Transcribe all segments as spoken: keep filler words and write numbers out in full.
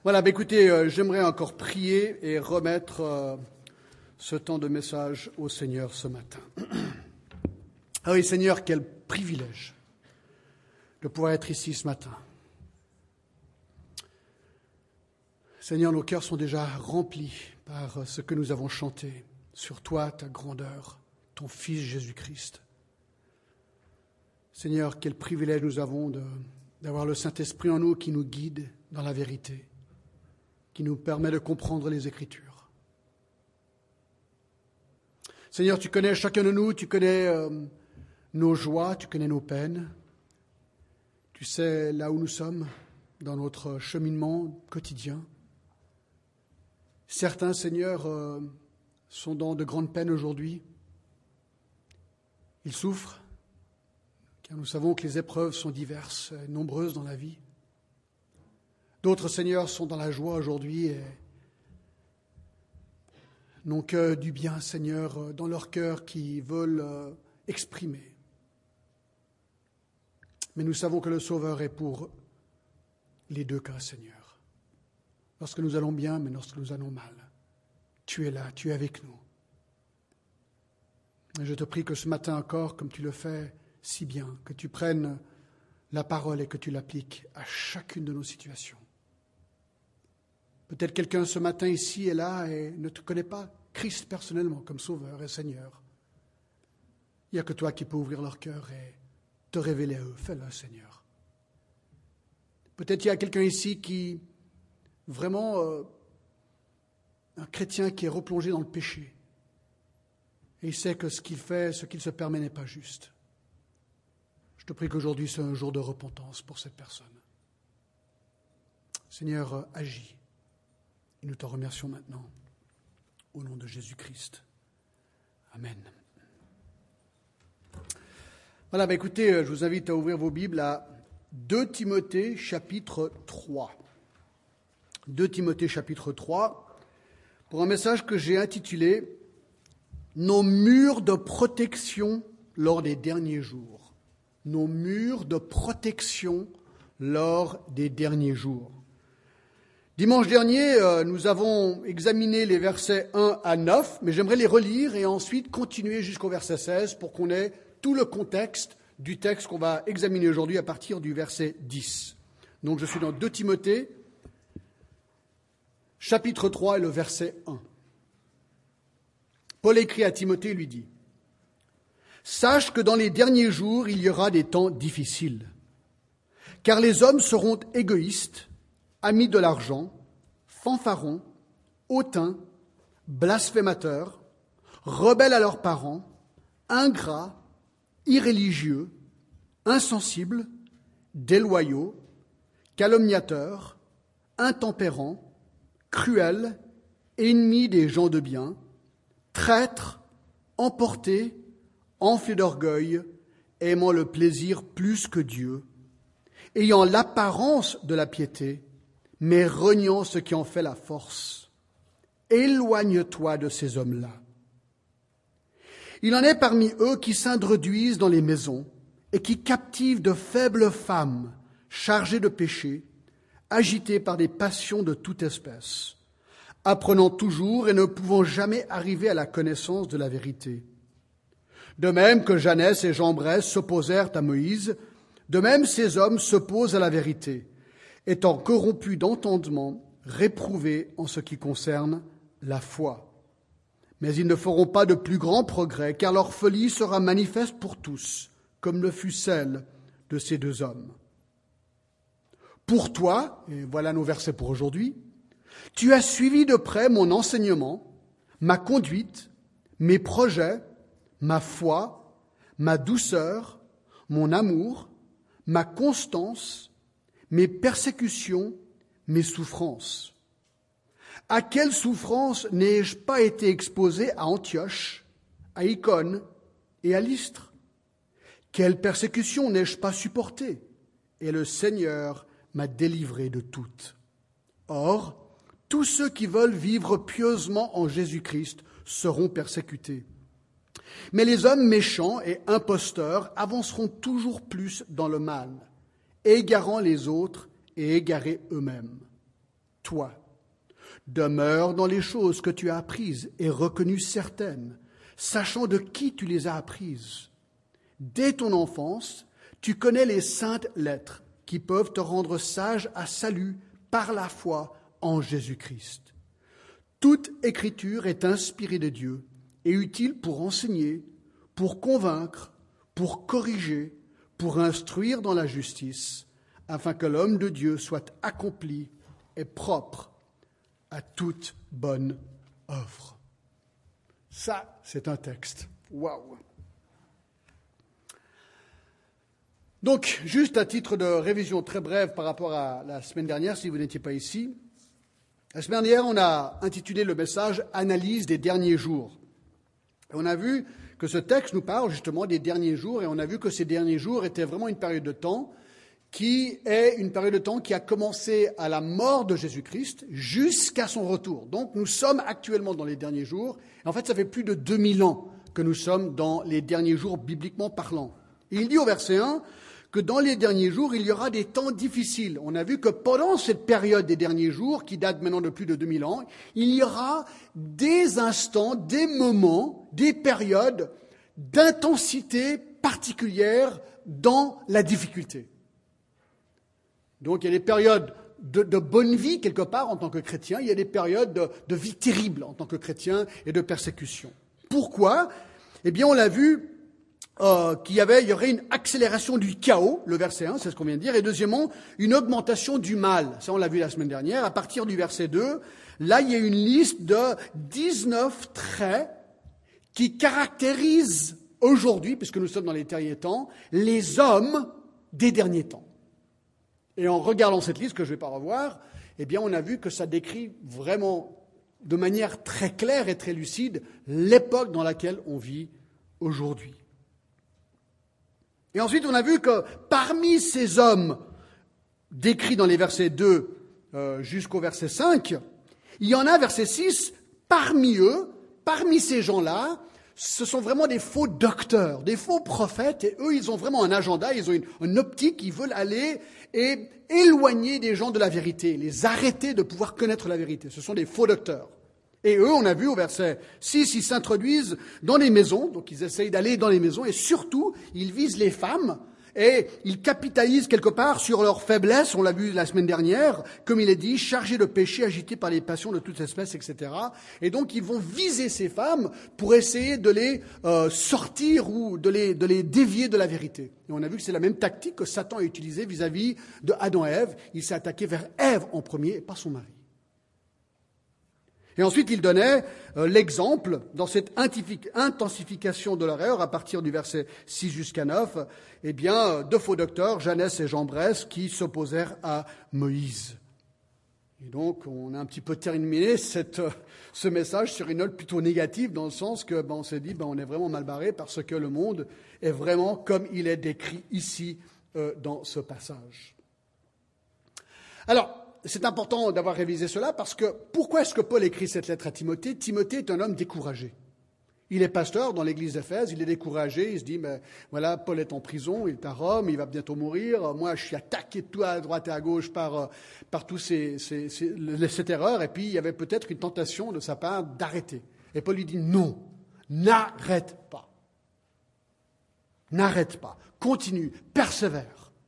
Voilà, bah écoutez, euh, j'aimerais encore prier et remettre euh, ce temps de message au Seigneur ce matin. Ah oui, Seigneur, quel privilège de pouvoir être ici ce matin. Seigneur, nos cœurs sont déjà remplis par ce que nous avons chanté sur toi, ta grandeur, ton Fils Jésus-Christ. Seigneur, quel privilège nous avons de, d'avoir le Saint-Esprit en nous qui nous guide dans la vérité, qui nous permet de comprendre les Écritures. Seigneur, tu connais chacun de nous, tu connais euh, nos joies, tu connais nos peines. Tu sais là où nous sommes dans notre cheminement quotidien. Certains, Seigneur, euh, sont dans de grandes peines aujourd'hui. Ils souffrent, car nous savons que les épreuves sont diverses et nombreuses dans la vie. D'autres, Seigneur, sont dans la joie aujourd'hui et n'ont que du bien, Seigneur, dans leur cœur qui veulent euh, exprimer. Mais nous savons que le Sauveur est pour les deux cas, Seigneur. Lorsque nous allons bien, mais lorsque nous allons mal. Tu es là, tu es avec nous. Et je te prie que ce matin encore, comme tu le fais si bien, que tu prennes la parole et que tu l'appliques à chacune de nos situations. Peut-être quelqu'un ce matin ici est là et ne te connaît pas Christ personnellement comme Sauveur et Seigneur. Il n'y a que toi qui peux ouvrir leur cœur et te révéler à eux. Fais-le, Seigneur. Peut-être il y a quelqu'un ici qui, vraiment, euh, un chrétien qui est replongé dans le péché. Et il sait que ce qu'il fait, ce qu'il se permet n'est pas juste. Je te prie qu'aujourd'hui soit un jour de repentance pour cette personne. Seigneur, euh, agis. Et nous te remercions maintenant, au nom de Jésus-Christ. Amen. Voilà, bah écoutez, je vous invite à ouvrir vos Bibles à deux Timothée, chapitre trois. deux Timothée, chapitre trois, pour un message que j'ai intitulé « Nos murs de protection lors des derniers jours ». Nos murs de protection lors des derniers jours. Dimanche dernier, nous avons examiné les versets un à neuf, mais j'aimerais les relire et ensuite continuer jusqu'au verset seize pour qu'on ait tout le contexte du texte qu'on va examiner aujourd'hui à partir du verset dix. Donc je suis dans deux Timothée, chapitre trois et le verset un. Paul écrit à Timothée et lui dit « Sache que dans les derniers jours, il y aura des temps difficiles, car les hommes seront égoïstes, amis de l'argent, fanfarons, hautains, blasphémateurs, rebelles à leurs parents, ingrats, irréligieux, insensibles, déloyaux, calomniateurs, intempérants, cruels, ennemis des gens de bien, traîtres, emportés, enflés d'orgueil, aimant le plaisir plus que Dieu, ayant l'apparence de la piété, mais reniant ce qui en fait la force. Éloigne-toi de ces hommes-là. Il en est parmi eux qui s'introduisent dans les maisons et qui captivent de faibles femmes chargées de péché, agitées par des passions de toute espèce, apprenant toujours et ne pouvant jamais arriver à la connaissance de la vérité. De même que Janès et Jambres s'opposèrent à Moïse, de même ces hommes s'opposent à la vérité, étant corrompus d'entendement, réprouvés en ce qui concerne la foi. Mais ils ne feront pas de plus grands progrès, car leur folie sera manifeste pour tous, comme le fut celle de ces deux hommes. Pour toi, et voilà nos versets pour aujourd'hui, tu as suivi de près mon enseignement, ma conduite, mes projets, ma foi, ma douceur, mon amour, ma constance, mes persécutions, mes souffrances. À quelle souffrance n'ai-je pas été exposé à Antioche, à Icône et à Lystre? Quelle persécution n'ai-je pas supportée? Et le Seigneur m'a délivré de toutes. Or, tous ceux qui veulent vivre pieusement en Jésus-Christ seront persécutés. Mais les hommes méchants et imposteurs avanceront toujours plus dans le mal, égarant les autres et égarés eux-mêmes. toi. Demeure dans les choses que tu as apprises et reconnues certaines, sachant de qui tu les as apprises. Dès ton enfance, tu connais les saintes lettres qui peuvent te rendre sage à salut par la foi en Jésus-Christ. Toute écriture est inspirée de Dieu et utile pour enseigner, pour convaincre, pour corriger, pour instruire dans la justice, afin que l'homme de Dieu soit accompli et propre à toute bonne œuvre. Ça, c'est un texte. Waouh! Donc, juste à titre de révision très brève par rapport à la semaine dernière, si vous n'étiez pas ici, la semaine dernière, on a intitulé le message « Analyse des derniers jours ». Et on a vu que ce texte nous parle justement des derniers jours, et on a vu que ces derniers jours étaient vraiment une période de temps qui est une période de temps qui a commencé à la mort de Jésus-Christ jusqu'à son retour. Donc nous sommes actuellement dans les derniers jours. Et en fait, ça fait plus de deux mille ans que nous sommes dans les derniers jours bibliquement parlant. Et il dit au verset un que dans les derniers jours, il y aura des temps difficiles. On a vu que pendant cette période des derniers jours, qui date maintenant de plus de deux mille ans, il y aura des instants, des moments, des périodes d'intensité particulière dans la difficulté. Donc il y a des périodes de, de bonne vie, quelque part, en tant que chrétien. Il y a des périodes de, de vie terrible en tant que chrétien et de persécution. Pourquoi ? Eh bien, on l'a vu euh, qu'il y avait, il y aurait une accélération du chaos, le verset un, c'est ce qu'on vient de dire, et deuxièmement, une augmentation du mal. Ça, on l'a vu la semaine dernière. À partir du verset deux, là, il y a une liste de dix-neuf traits qui caractérisent aujourd'hui, puisque nous sommes dans les derniers temps, les hommes des derniers temps. Et en regardant cette liste, que je ne vais pas revoir, eh bien, on a vu que ça décrit vraiment, de manière très claire et très lucide, l'époque dans laquelle on vit aujourd'hui. Et ensuite, on a vu que parmi ces hommes décrits dans les versets deux euh, jusqu'au verset cinq, il y en a, verset six, parmi eux, parmi ces gens-là, ce sont vraiment des faux docteurs, des faux prophètes, et eux, ils ont vraiment un agenda, ils ont une, une optique, ils veulent aller et éloigner des gens de la vérité, les arrêter de pouvoir connaître la vérité. Ce sont des faux docteurs. Et eux, on a vu au verset six, ils s'introduisent dans les maisons, donc ils essayent d'aller dans les maisons, et surtout, ils visent les femmes, et ils capitalisent quelque part sur leur faiblesse, on l'a vu la semaine dernière, comme il est dit, chargés de péché, agités par les passions de toute espèce, et cetera. Et donc ils vont viser ces femmes pour essayer de les euh, sortir ou de les, de les dévier de la vérité. Et on a vu que c'est la même tactique que Satan a utilisée vis-à-vis de Adam et Ève. Il s'est attaqué vers Ève en premier et pas son mari. Et ensuite, il donnait euh, l'exemple, dans cette intensification de l'erreur, à partir du verset six jusqu'à neuf, eh bien, deux faux docteurs, Jeannès et Jean Bresse, qui s'opposèrent à Moïse. Et donc, on a un petit peu terminé cette, euh, ce message sur une note plutôt négative, dans le sens que, ben, on s'est dit, ben, on est vraiment mal barré, parce que le monde est vraiment comme il est décrit ici, euh, dans ce passage. Alors, c'est important d'avoir révisé cela parce que pourquoi est-ce que Paul écrit cette lettre à Timothée ? Timothée est un homme découragé. Il est pasteur dans l'église d'Éphèse, il est découragé, il se dit, mais voilà, Paul est en prison, il est à Rome, il va bientôt mourir, moi je suis attaqué de tout à droite et à gauche par, par tous ces, ces, ces, cette erreur, et puis il y avait peut-être une tentation de sa part d'arrêter. Et Paul lui dit, non, n'arrête pas. N'arrête pas, continue, persévère.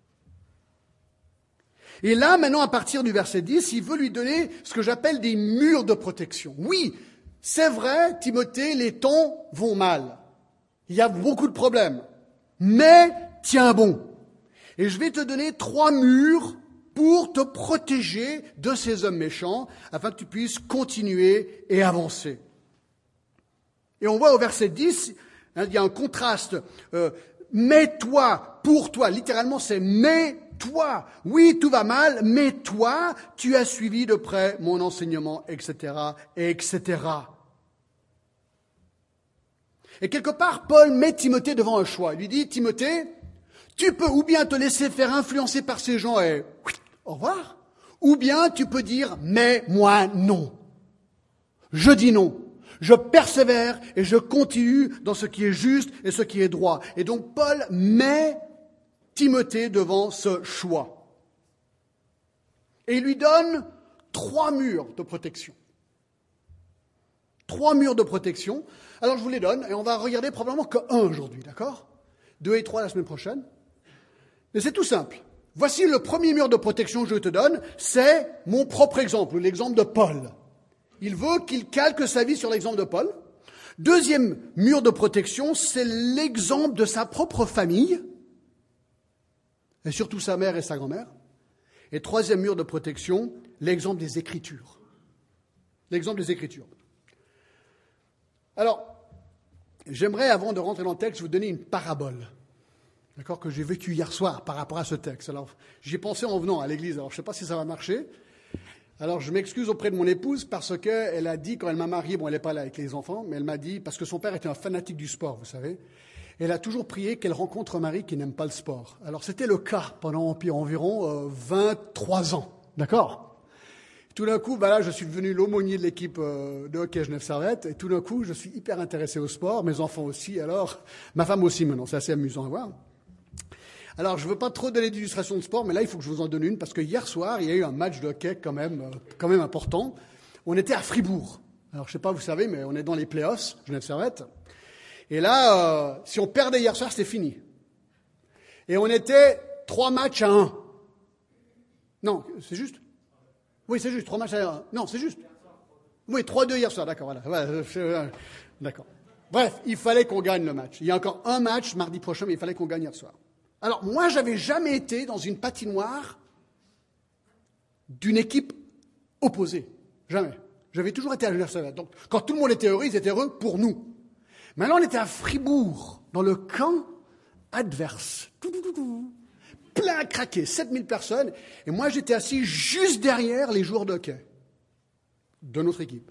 Et là, maintenant, à partir du verset dix, il veut lui donner ce que j'appelle des murs de protection. Oui, c'est vrai, Timothée, les temps vont mal. Il y a beaucoup de problèmes. Mais tiens bon. Et je vais te donner trois murs pour te protéger de ces hommes méchants, afin que tu puisses continuer et avancer. Et on voit au verset dix, hein, il y a un contraste. Euh, mets-toi pour toi. Littéralement, c'est mets toi, oui, tout va mal, mais toi, tu as suivi de près mon enseignement, et cetera, et cetera. Et quelque part, Paul met Timothée devant un choix. Il lui dit, Timothée, tu peux ou bien te laisser faire influencer par ces gens et au revoir, ou bien tu peux dire, mais moi, non. Je dis non. Je persévère et je continue dans ce qui est juste et ce qui est droit. Et donc, Paul met Timothée devant ce choix. Et il lui donne trois murs de protection. Trois murs de protection. Alors je vous les donne, et on va regarder probablement que un aujourd'hui, d'accord? Deux et trois la semaine prochaine. Mais c'est tout simple. Voici le premier mur de protection que je te donne, c'est mon propre exemple, l'exemple de Paul. Il veut qu'il calque sa vie sur l'exemple de Paul. Deuxième mur de protection, c'est l'exemple de sa propre famille, et surtout sa mère et sa grand-mère. Et troisième mur de protection, l'exemple des Écritures. L'exemple des Écritures. Alors, j'aimerais, avant de rentrer dans le texte, vous donner une parabole, d'accord, que j'ai vécue hier soir par rapport à ce texte. Alors, j'y ai pensé en venant à l'église, alors je ne sais pas si ça va marcher. Alors, je m'excuse auprès de mon épouse parce qu'elle a dit, quand elle m'a marié, bon, elle n'est pas là avec les enfants, mais elle m'a dit, parce que son père était un fanatique du sport, vous savez, elle a toujours prié qu'elle rencontre un mari qui n'aime pas le sport. Alors, c'était le cas pendant environ euh, vingt-trois ans, d'accord? Tout d'un coup, bah là, je suis devenu l'aumônier de l'équipe euh, de hockey Genève Servette, et tout d'un coup, je suis hyper intéressé au sport, mes enfants aussi, alors, ma femme aussi maintenant, c'est assez amusant à voir. Alors, je ne veux pas trop donner d'illustrations de sport, mais là, il faut que je vous en donne une, parce que hier soir, il y a eu un match de hockey quand même, euh, quand même important. On était à Fribourg. Alors, je ne sais pas, vous savez, mais on est dans les playoffs, Genève Servette. Et là, euh, si on perdait hier soir, c'était fini. Et on était trois matchs à un. Non, c'est juste? Oui, c'est juste, trois matchs à un. Non, c'est juste. Oui, trois deux hier soir, d'accord, voilà. voilà. D'accord. Bref, il fallait qu'on gagne le match. Il y a encore un match mardi prochain, mais il fallait qu'on gagne hier soir. Alors, moi, j'avais jamais été dans une patinoire d'une équipe opposée. Jamais. J'avais toujours été à Genève Servette. Donc, quand tout le monde était heureux, ils étaient heureux pour nous. Maintenant, on était à Fribourg, dans le camp adverse. Tout, tout, tout, tout. Plein à craquer, sept mille personnes. Et moi, j'étais assis juste derrière les joueurs de hockey de notre équipe.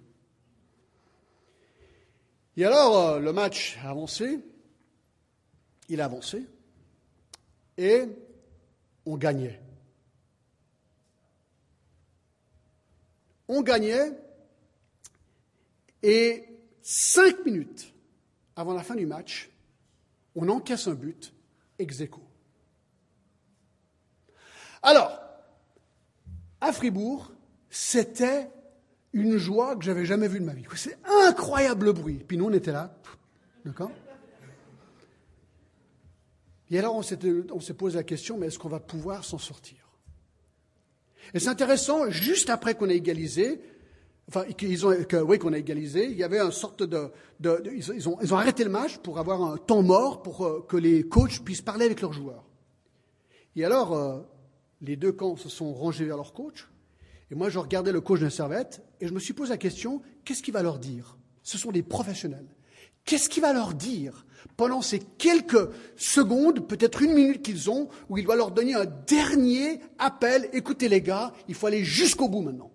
Et alors, le match a avancé. Il a avancé. Et on gagnait. On gagnait. Et cinq minutes avant la fin du match, on encaisse un but ex aequo. Alors, à Fribourg, c'était une joie que j'avais jamais vue de ma vie. C'est incroyable le bruit. Puis nous, on était là, d'accord? Et alors, on, on s'est posé la question, mais est-ce qu'on va pouvoir s'en sortir? Et c'est intéressant, juste après qu'on a égalisé, enfin, qu'ils ont, que, oui, qu'on a égalisé, il y avait une sorte de... de, de ils, ils, ont, ils ont arrêté le match pour avoir un temps mort, pour euh, que les coachs puissent parler avec leurs joueurs. Et alors... Euh, les deux camps se sont rangés vers leur coach. Et moi, je regardais le coach de Servette et je me suis posé la question, qu'est-ce qu'il va leur dire? Ce sont des professionnels. Qu'est-ce qu'il va leur dire pendant ces quelques secondes, peut-être une minute qu'ils ont, où il doit leur donner un dernier appel? Écoutez les gars, il faut aller jusqu'au bout maintenant.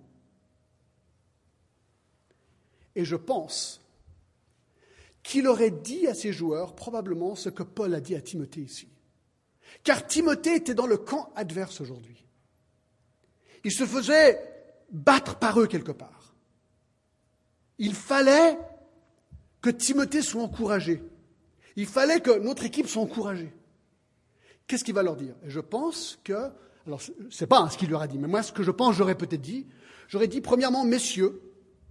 Et je pense qu'il aurait dit à ses joueurs probablement ce que Paul a dit à Timothée ici. Car Timothée était dans le camp adverse aujourd'hui. Il se faisait battre par eux quelque part. Il fallait que Timothée soit encouragé. Il fallait que notre équipe soit encouragée. Qu'est-ce qu'il va leur dire? Et je pense que, alors ce n'est pas ce qu'il leur a dit, mais moi ce que je pense, j'aurais peut-être dit, j'aurais dit premièrement, messieurs,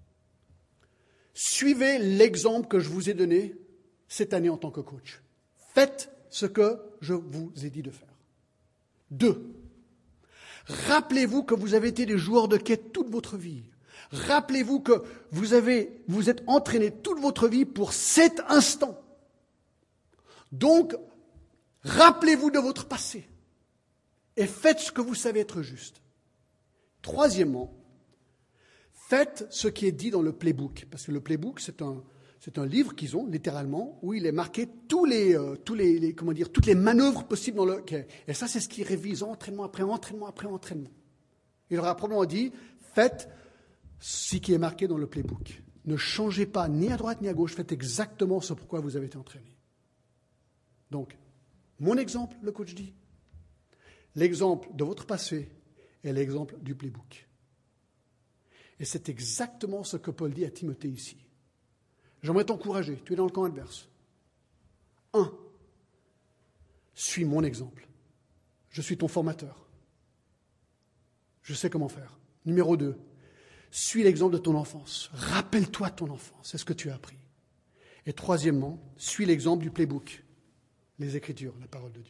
suivez l'exemple que je vous ai donné cette année en tant que coach. Faites ce que je vous ai dit de faire. Deux, rappelez-vous que vous avez été des joueurs de quai toute votre vie. Rappelez-vous que vous avez, vous êtes entraînés toute votre vie pour cet instant. Donc, rappelez-vous de votre passé et faites ce que vous savez être juste. Troisièmement, faites ce qui est dit dans le playbook, parce que le playbook, c'est un, c'est un livre qu'ils ont, littéralement, où il est marqué tous les, euh, tous les, les, comment dire, toutes les manœuvres possibles dans le hockey. Et ça, c'est ce qu'ils révisent entraînement après entraînement après entraînement. Il leur a probablement dit, faites ce qui est marqué dans le playbook. Ne changez pas ni à droite ni à gauche, faites exactement ce pourquoi vous avez été entraîné. Donc, mon exemple, le coach dit, l'exemple de votre passé est l'exemple du playbook. Et c'est exactement ce que Paul dit à Timothée ici. J'aimerais t'encourager, tu es dans le camp adverse. Un, suis mon exemple. Je suis ton formateur. Je sais comment faire. Numéro deux, suis l'exemple de ton enfance. Rappelle-toi de ton enfance, c'est ce que tu as appris. Et troisièmement, suis l'exemple du playbook, les Écritures, la parole de Dieu.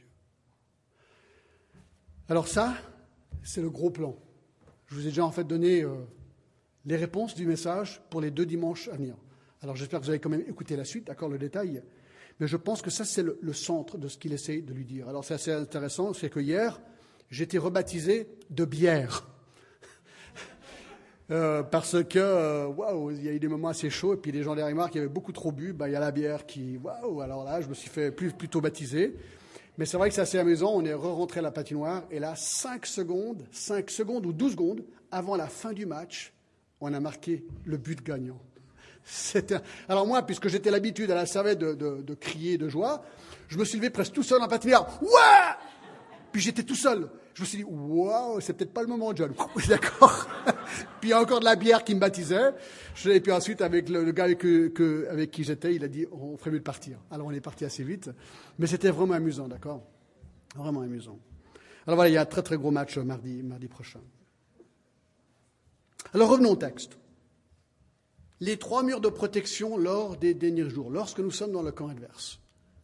Alors ça, c'est le gros plan. Je vous ai déjà en fait donné euh, les réponses du message pour les deux dimanches à venir. Alors j'espère que vous avez quand même écouté la suite, d'accord, le détail. Mais je pense que ça, c'est le, le centre de ce qu'il essaie de lui dire. Alors c'est assez intéressant, c'est que hier, j'ai été rebaptisé de bière. euh, parce que, euh, waouh, il y a eu des moments assez chauds, et puis les gens derrière moi qui avaient beaucoup trop bu, ben, il y a la bière qui, waouh, alors là, je me suis fait plus, plutôt baptiser. Mais c'est vrai que c'est assez amusant, on est re-rentré à la patinoire, et là, cinq secondes, cinq secondes ou douze secondes avant la fin du match, on a marqué le but gagnant. C'était... Alors moi, puisque j'étais l'habitude à la serviette de, de, de crier de joie, je me suis levé presque tout seul en patinoire. Ouais! Puis j'étais tout seul. Je me suis dit, waouh, c'est peut-être pas le moment, John. D'accord. Puis il y a encore de la bière qui me baptisait. Et puis ensuite, avec le, le gars que, que, avec qui j'étais, il a dit, on ferait mieux de partir. Alors on est parti assez vite. Mais c'était vraiment amusant, d'accord? Vraiment amusant. Alors voilà, il y a un très très gros match mardi, mardi prochain. Alors revenons au texte. Les trois murs de protection lors des derniers jours, lorsque nous sommes dans le camp adverse.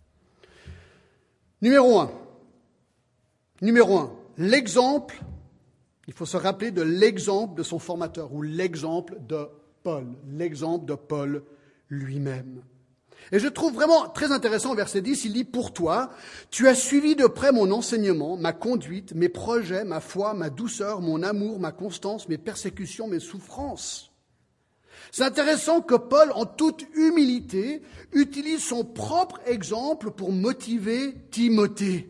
Numéro un. Numéro un, l'exemple, il faut se rappeler de l'exemple de son formateur, ou l'exemple de Paul, l'exemple de Paul lui-même. Et je trouve vraiment très intéressant au verset dix, il dit « Pour toi, tu as suivi de près mon enseignement, ma conduite, mes projets, ma foi, ma douceur, mon amour, ma constance, mes persécutions, mes souffrances. » C'est intéressant que Paul, en toute humilité, utilise son propre exemple pour motiver Timothée.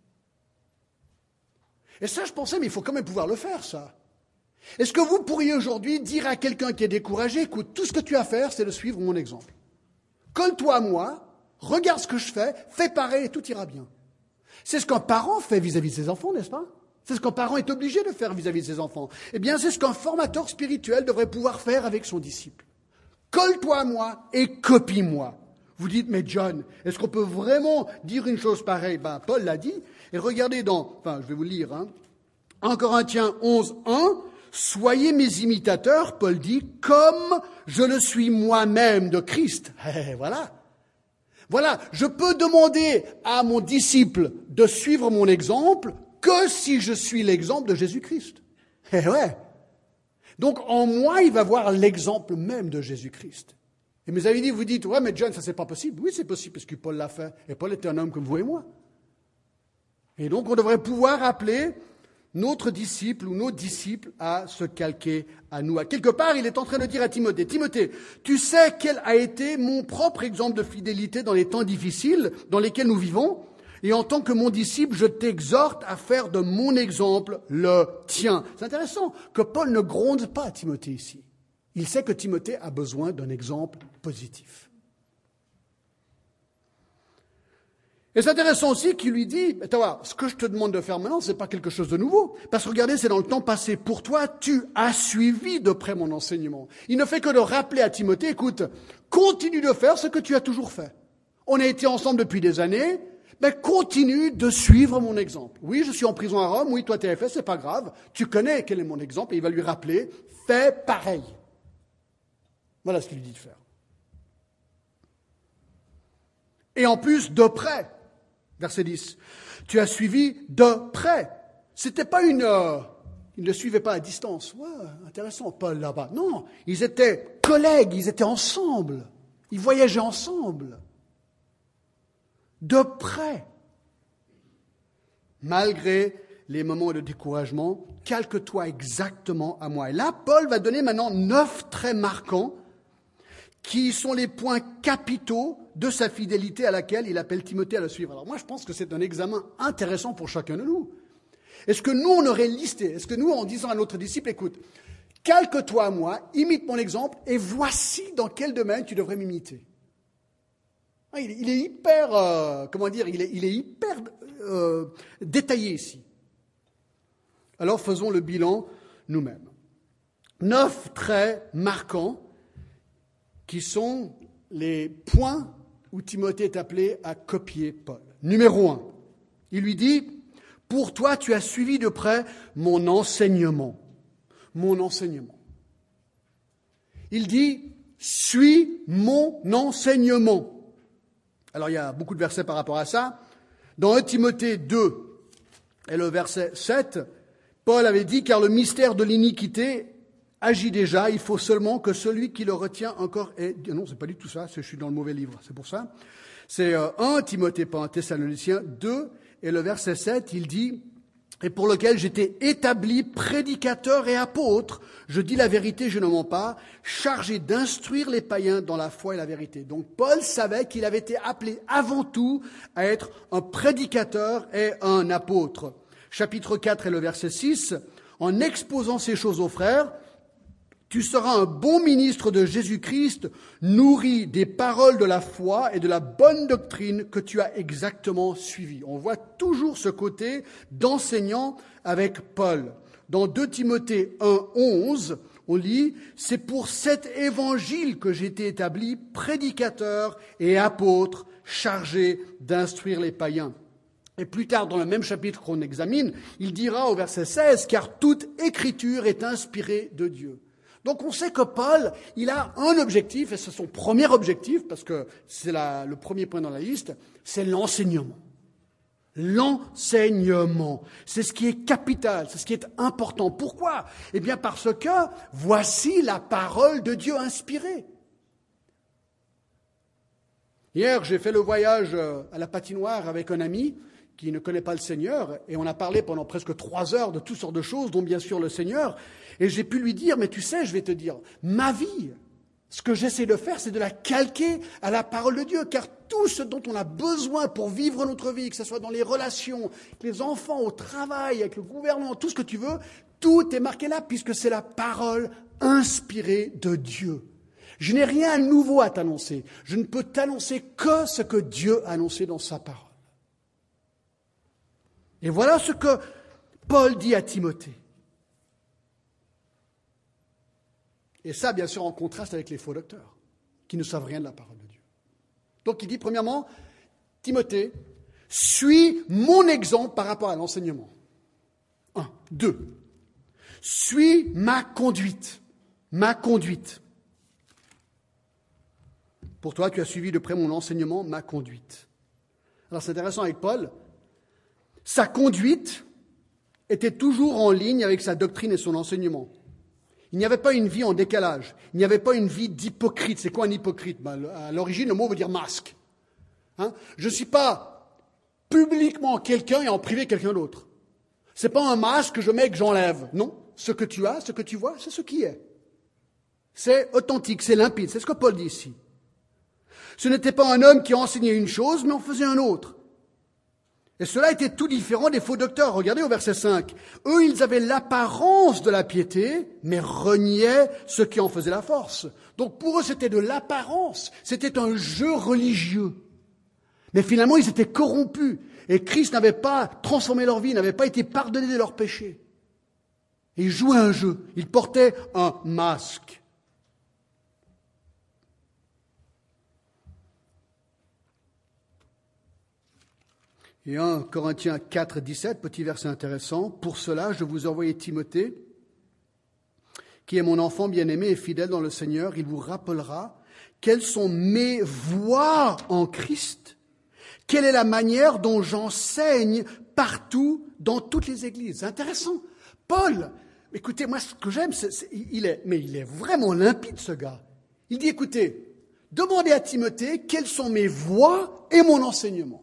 Et ça, je pensais, mais il faut quand même pouvoir le faire, ça. Est-ce que vous pourriez aujourd'hui dire à quelqu'un qui est découragé, écoute, tout ce que tu as à faire, c'est de suivre mon exemple. Colle-toi à moi, regarde ce que je fais, fais pareil et tout ira bien. C'est ce qu'un parent fait vis-à-vis de ses enfants, n'est-ce pas? C'est ce qu'un parent est obligé de faire vis-à-vis de ses enfants. Eh bien, c'est ce qu'un formateur spirituel devrait pouvoir faire avec son disciple. Colle-toi à moi et copie-moi. Vous dites, mais John, est-ce qu'on peut vraiment dire une chose pareille? Ben, Paul l'a dit. Et regardez dans, enfin, je vais vous le lire, hein. En Corinthiens onze, un, soyez mes imitateurs, Paul dit, comme je le suis moi-même de Christ. Et voilà. Voilà. Je peux demander à mon disciple de suivre mon exemple que si je suis l'exemple de Jésus-Christ. Eh ouais. Donc, en moi, il va voir l'exemple même de Jésus-Christ. Et mes amis, vous dites, ouais, mais John, ça c'est pas possible. Oui, c'est possible parce que Paul l'a fait. Et Paul était un homme comme vous et moi. Et donc, on devrait pouvoir appeler notre disciple ou nos disciples à se calquer à nous. À quelque part, il est en train de dire à Timothée, Timothée, tu sais quel a été mon propre exemple de fidélité dans les temps difficiles dans lesquels nous vivons? Et en tant que mon disciple, je t'exhorte à faire de mon exemple le tien. C'est intéressant que Paul ne gronde pas à Timothée ici. Il sait que Timothée a besoin d'un exemple positif. Et c'est intéressant aussi qu'il lui dit, « Ce que je te demande de faire maintenant, ce n'est pas quelque chose de nouveau. Parce que regardez, c'est dans le temps passé. Pour toi, tu as suivi de près mon enseignement. » Il ne fait que de rappeler à Timothée, « Écoute, continue de faire ce que tu as toujours fait. On a été ensemble depuis des années. Ben, continue de suivre mon exemple. Oui, je suis en prison à Rome. Oui, toi, tu as fait, c'est pas grave. Tu connais quel est mon exemple. » Et il va lui rappeler, « Fais pareil. » Voilà ce qu'il lui dit de faire. Et en plus, de près. Verset dix. Tu as suivi de près. C'était pas une... Euh, ils ne le suivaient pas à distance. Ouais, intéressant, Paul là-bas. Non, ils étaient collègues, ils étaient ensemble. Ils voyageaient ensemble. De près. Malgré les moments de découragement, calque-toi exactement à moi. Et là, Paul va donner maintenant neuf traits marquants qui sont les points capitaux de sa fidélité à laquelle il appelle Timothée à le suivre. Alors moi, je pense que c'est un examen intéressant pour chacun de nous. Est-ce que nous, on aurait listé, est-ce que nous, en disant à notre disciple, écoute, calque-toi à moi, imite mon exemple, et voici dans quel domaine tu devrais m'imiter. Il, il est hyper, euh, comment dire, il est, il est hyper euh, détaillé ici. Alors faisons le bilan nous-mêmes. Neuf traits marquants qui sont les points où Timothée est appelé à copier Paul. Numéro un, il lui dit, « Pour toi, tu as suivi de près mon enseignement. » Mon enseignement. Il dit « Suis mon enseignement ». Alors il y a beaucoup de versets par rapport à ça. Dans un Timothée deux et le verset sept, Paul avait dit « Car le mystère de l'iniquité agit déjà, il faut seulement que celui qui le retient encore ait... » Non, c'est pas du tout ça, je suis dans le mauvais livre, c'est pour ça. C'est un Timothée, pas un Thessaloniciens deux, et le verset sept, il dit « Et pour lequel j'étais établi prédicateur et apôtre, je dis la vérité, je ne mens pas, chargé d'instruire les païens dans la foi et la vérité. » Donc Paul savait qu'il avait été appelé avant tout à être un prédicateur et un apôtre. Chapitre quatre et le verset six, en exposant ces choses aux frères, tu seras un bon ministre de Jésus-Christ, nourri des paroles de la foi et de la bonne doctrine que tu as exactement suivies. On voit toujours ce côté d'enseignant avec Paul. Dans deux Timothée un, onze, on lit « C'est pour cet évangile que j'ai été établi prédicateur et apôtre, chargé d'instruire les païens. » Et plus tard, dans le même chapitre qu'on examine, il dira au verset seize « Car toute écriture est inspirée de Dieu. » Donc on sait que Paul, il a un objectif, et c'est son premier objectif, parce que c'est la, le premier point dans la liste, c'est l'enseignement. L'enseignement, c'est ce qui est capital, c'est ce qui est important. Pourquoi ? Eh bien parce que voici la parole de Dieu inspirée. Hier, j'ai fait le voyage à la patinoire avec un ami qui ne connaît pas le Seigneur, et on a parlé pendant presque trois heures de toutes sortes de choses, dont bien sûr le Seigneur, et j'ai pu lui dire, mais tu sais, je vais te dire, ma vie, ce que j'essaie de faire, c'est de la calquer à la parole de Dieu, car tout ce dont on a besoin pour vivre notre vie, que ce soit dans les relations, avec les enfants, au travail, avec le gouvernement, tout ce que tu veux, tout est marqué là, puisque c'est la parole inspirée de Dieu. Je n'ai rien de nouveau à t'annoncer. Je ne peux t'annoncer que ce que Dieu a annoncé dans sa parole. Et voilà ce que Paul dit à Timothée. Et ça, bien sûr, en contraste avec les faux docteurs, qui ne savent rien de la parole de Dieu. Donc il dit, premièrement, Timothée, suis mon exemple par rapport à l'enseignement. Un. Deux. Suis ma conduite. Ma conduite. Pour toi, tu as suivi de près mon enseignement, ma conduite. Alors c'est intéressant avec Paul. Sa conduite était toujours en ligne avec sa doctrine et son enseignement. Il n'y avait pas une vie en décalage. Il n'y avait pas une vie d'hypocrite. C'est quoi un hypocrite ? Ben, à l'origine, le mot veut dire masque. Hein ? Je ne suis pas publiquement quelqu'un et en privé quelqu'un d'autre. Ce n'est pas un masque que je mets et que j'enlève. Non. Ce que tu as, ce que tu vois, c'est ce qui est. C'est authentique, c'est limpide. C'est ce que Paul dit ici. Ce n'était pas un homme qui enseignait une chose, mais en faisait un autre. Et cela était tout différent des faux docteurs. Regardez au verset cinq. Eux, ils avaient l'apparence de la piété, mais reniaient ce qui en faisait la force. Donc pour eux, c'était de l'apparence. C'était un jeu religieux. Mais finalement, ils étaient corrompus. Et Christ n'avait pas transformé leur vie, n'avait pas été pardonné de leurs péchés. Et ils jouaient un jeu. Ils portaient un masque. Et un Corinthiens quatre, dix-sept, petit verset intéressant. Pour cela, je vous envoie Timothée, qui est mon enfant bien-aimé et fidèle dans le Seigneur. Il vous rappellera quelles sont mes voies en Christ, quelle est la manière dont j'enseigne partout dans toutes les églises. C'est intéressant. Paul, écoutez, moi ce que j'aime, c'est, c'est, il est, mais il est vraiment limpide ce gars. Il dit, écoutez, demandez à Timothée quelles sont mes voies et mon enseignement.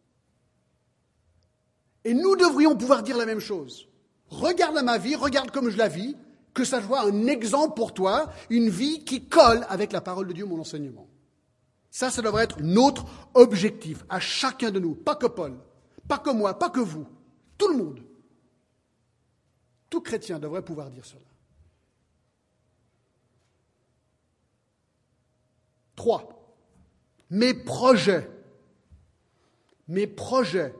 Et nous devrions pouvoir dire la même chose. Regarde ma vie, regarde comme je la vis, que ça soit un exemple pour toi, une vie qui colle avec la parole de Dieu, mon enseignement. Ça, ça devrait être notre objectif, à chacun de nous, pas que Paul, pas que moi, pas que vous, tout le monde. Tout chrétien devrait pouvoir dire cela. Trois, mes projets. Mes projets.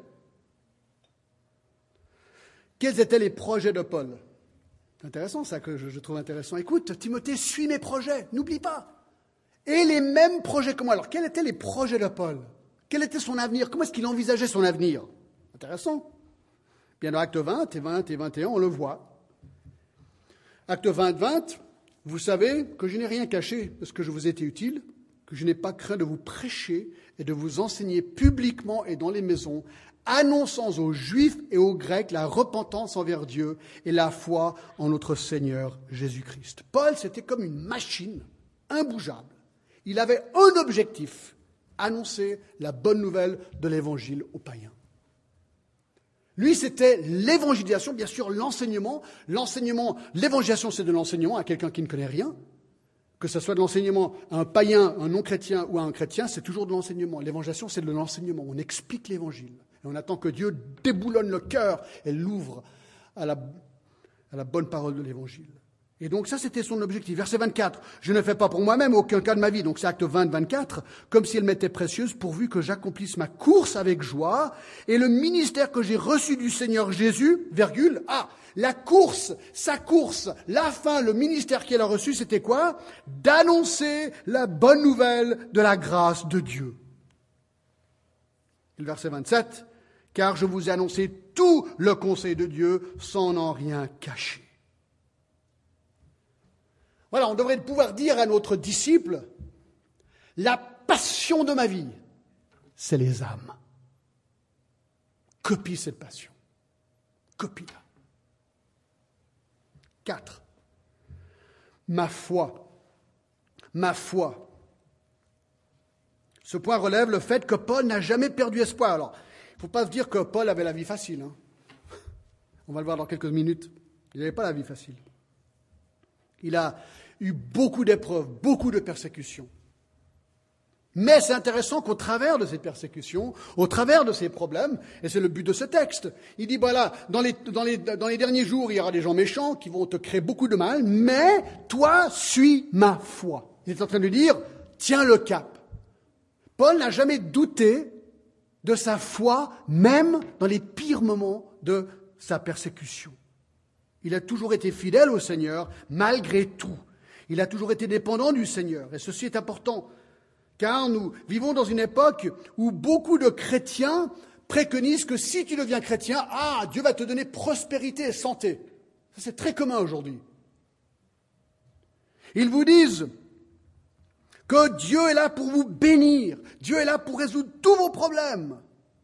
Quels étaient les projets de Paul ? C'est intéressant ça que je, je trouve intéressant. Écoute, Timothée, suis mes projets, n'oublie pas. Et les mêmes projets que moi. Alors, quels étaient les projets de Paul ? Quel était son avenir ? Comment est-ce qu'il envisageait son avenir ? Intéressant. Bien dans Actes vingt et vingt et vingt et un, on le voit. Actes vingt, vingt, Vous savez que je n'ai rien caché parce que je vous ai été utile, que je n'ai pas craint de vous prêcher et de vous enseigner publiquement et dans les maisons, annonçant aux Juifs et aux Grecs la repentance envers Dieu et la foi en notre Seigneur Jésus-Christ. Paul, c'était comme une machine imbougeable. Il avait un objectif, annoncer la bonne nouvelle de l'Évangile aux païens. Lui, c'était l'évangélisation, bien sûr, l'enseignement. L'enseignement, l'évangélisation, c'est de l'enseignement à quelqu'un qui ne connaît rien. Que ce soit de l'enseignement à un païen, un non-chrétien ou à un chrétien, c'est toujours de l'enseignement. L'évangélisation, c'est de l'enseignement. On explique l'Évangile. Et on attend que Dieu déboulonne le cœur et l'ouvre à la, à la bonne parole de l'Évangile. Et donc ça, c'était son objectif. Verset vingt-quatre, « Je ne fais pas pour moi-même aucun cas de ma vie. » Donc c'est acte vingt, vingt-quatre, « Comme si elle m'était précieuse, pourvu que j'accomplisse ma course avec joie, et le ministère que j'ai reçu du Seigneur Jésus, virgule, ah, la course, sa course, la fin, le ministère qu'elle a reçu, c'était quoi? D'annoncer la bonne nouvelle de la grâce de Dieu. » Le verset vingt-sept, « Car je vous ai annoncé tout le conseil de Dieu sans en rien cacher. » Voilà, on devrait pouvoir dire à notre disciple, la passion de ma vie, c'est les âmes. Copie cette passion. Copie-la. Quatre. Ma foi. Ma foi. Ce point relève le fait que Paul n'a jamais perdu espoir. Alors, il ne faut pas se dire que Paul avait la vie facile. Hein. On va le voir dans quelques minutes. Il n'avait pas la vie facile. Il a eu beaucoup d'épreuves, beaucoup de persécutions. Mais c'est intéressant qu'au travers de ces persécutions, au travers de ces problèmes, et c'est le but de ce texte, il dit, voilà, dans les, dans les, dans les derniers jours, il y aura des gens méchants qui vont te créer beaucoup de mal, mais toi, suis ma foi. Il est en train de dire, tiens le cap. Paul n'a jamais douté de sa foi, même dans les pires moments de sa persécution. Il a toujours été fidèle au Seigneur, malgré tout. Il a toujours été dépendant du Seigneur. Et ceci est important, car nous vivons dans une époque où beaucoup de chrétiens préconisent que si tu deviens chrétien, ah, Dieu va te donner prospérité et santé. Ça, c'est très commun aujourd'hui. Ils vous disent que Dieu est là pour vous bénir. Dieu est là pour résoudre tous vos problèmes.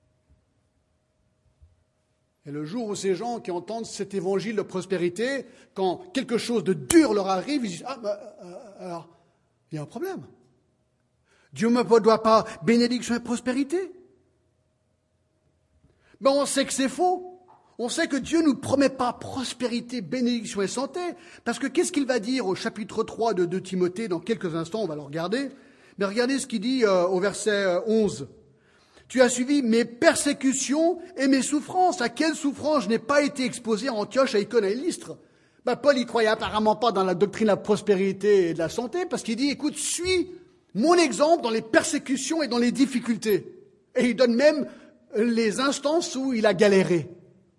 Et le jour où ces gens qui entendent cet évangile de prospérité, quand quelque chose de dur leur arrive, ils disent « Ah, bah, euh, alors, il y a un problème. Dieu ne me doit pas bénédiction et prospérité. » Ben, on sait que c'est faux. On sait que Dieu ne nous promet pas prospérité, bénédiction et santé. Parce que qu'est-ce qu'il va dire au chapitre trois de deux Timothée? Dans quelques instants, on va le regarder. Mais regardez ce qu'il dit euh, au verset euh, onze. Tu as suivi mes persécutions et mes souffrances. À quelles souffrances je n'ai pas été exposé à Antioche, à Icône et à Lystre? Ben, Paul, il croyait apparemment pas dans la doctrine de la prospérité et de la santé, parce qu'il dit, écoute, suis mon exemple dans les persécutions et dans les difficultés. Et il donne même les instances où il a galéré.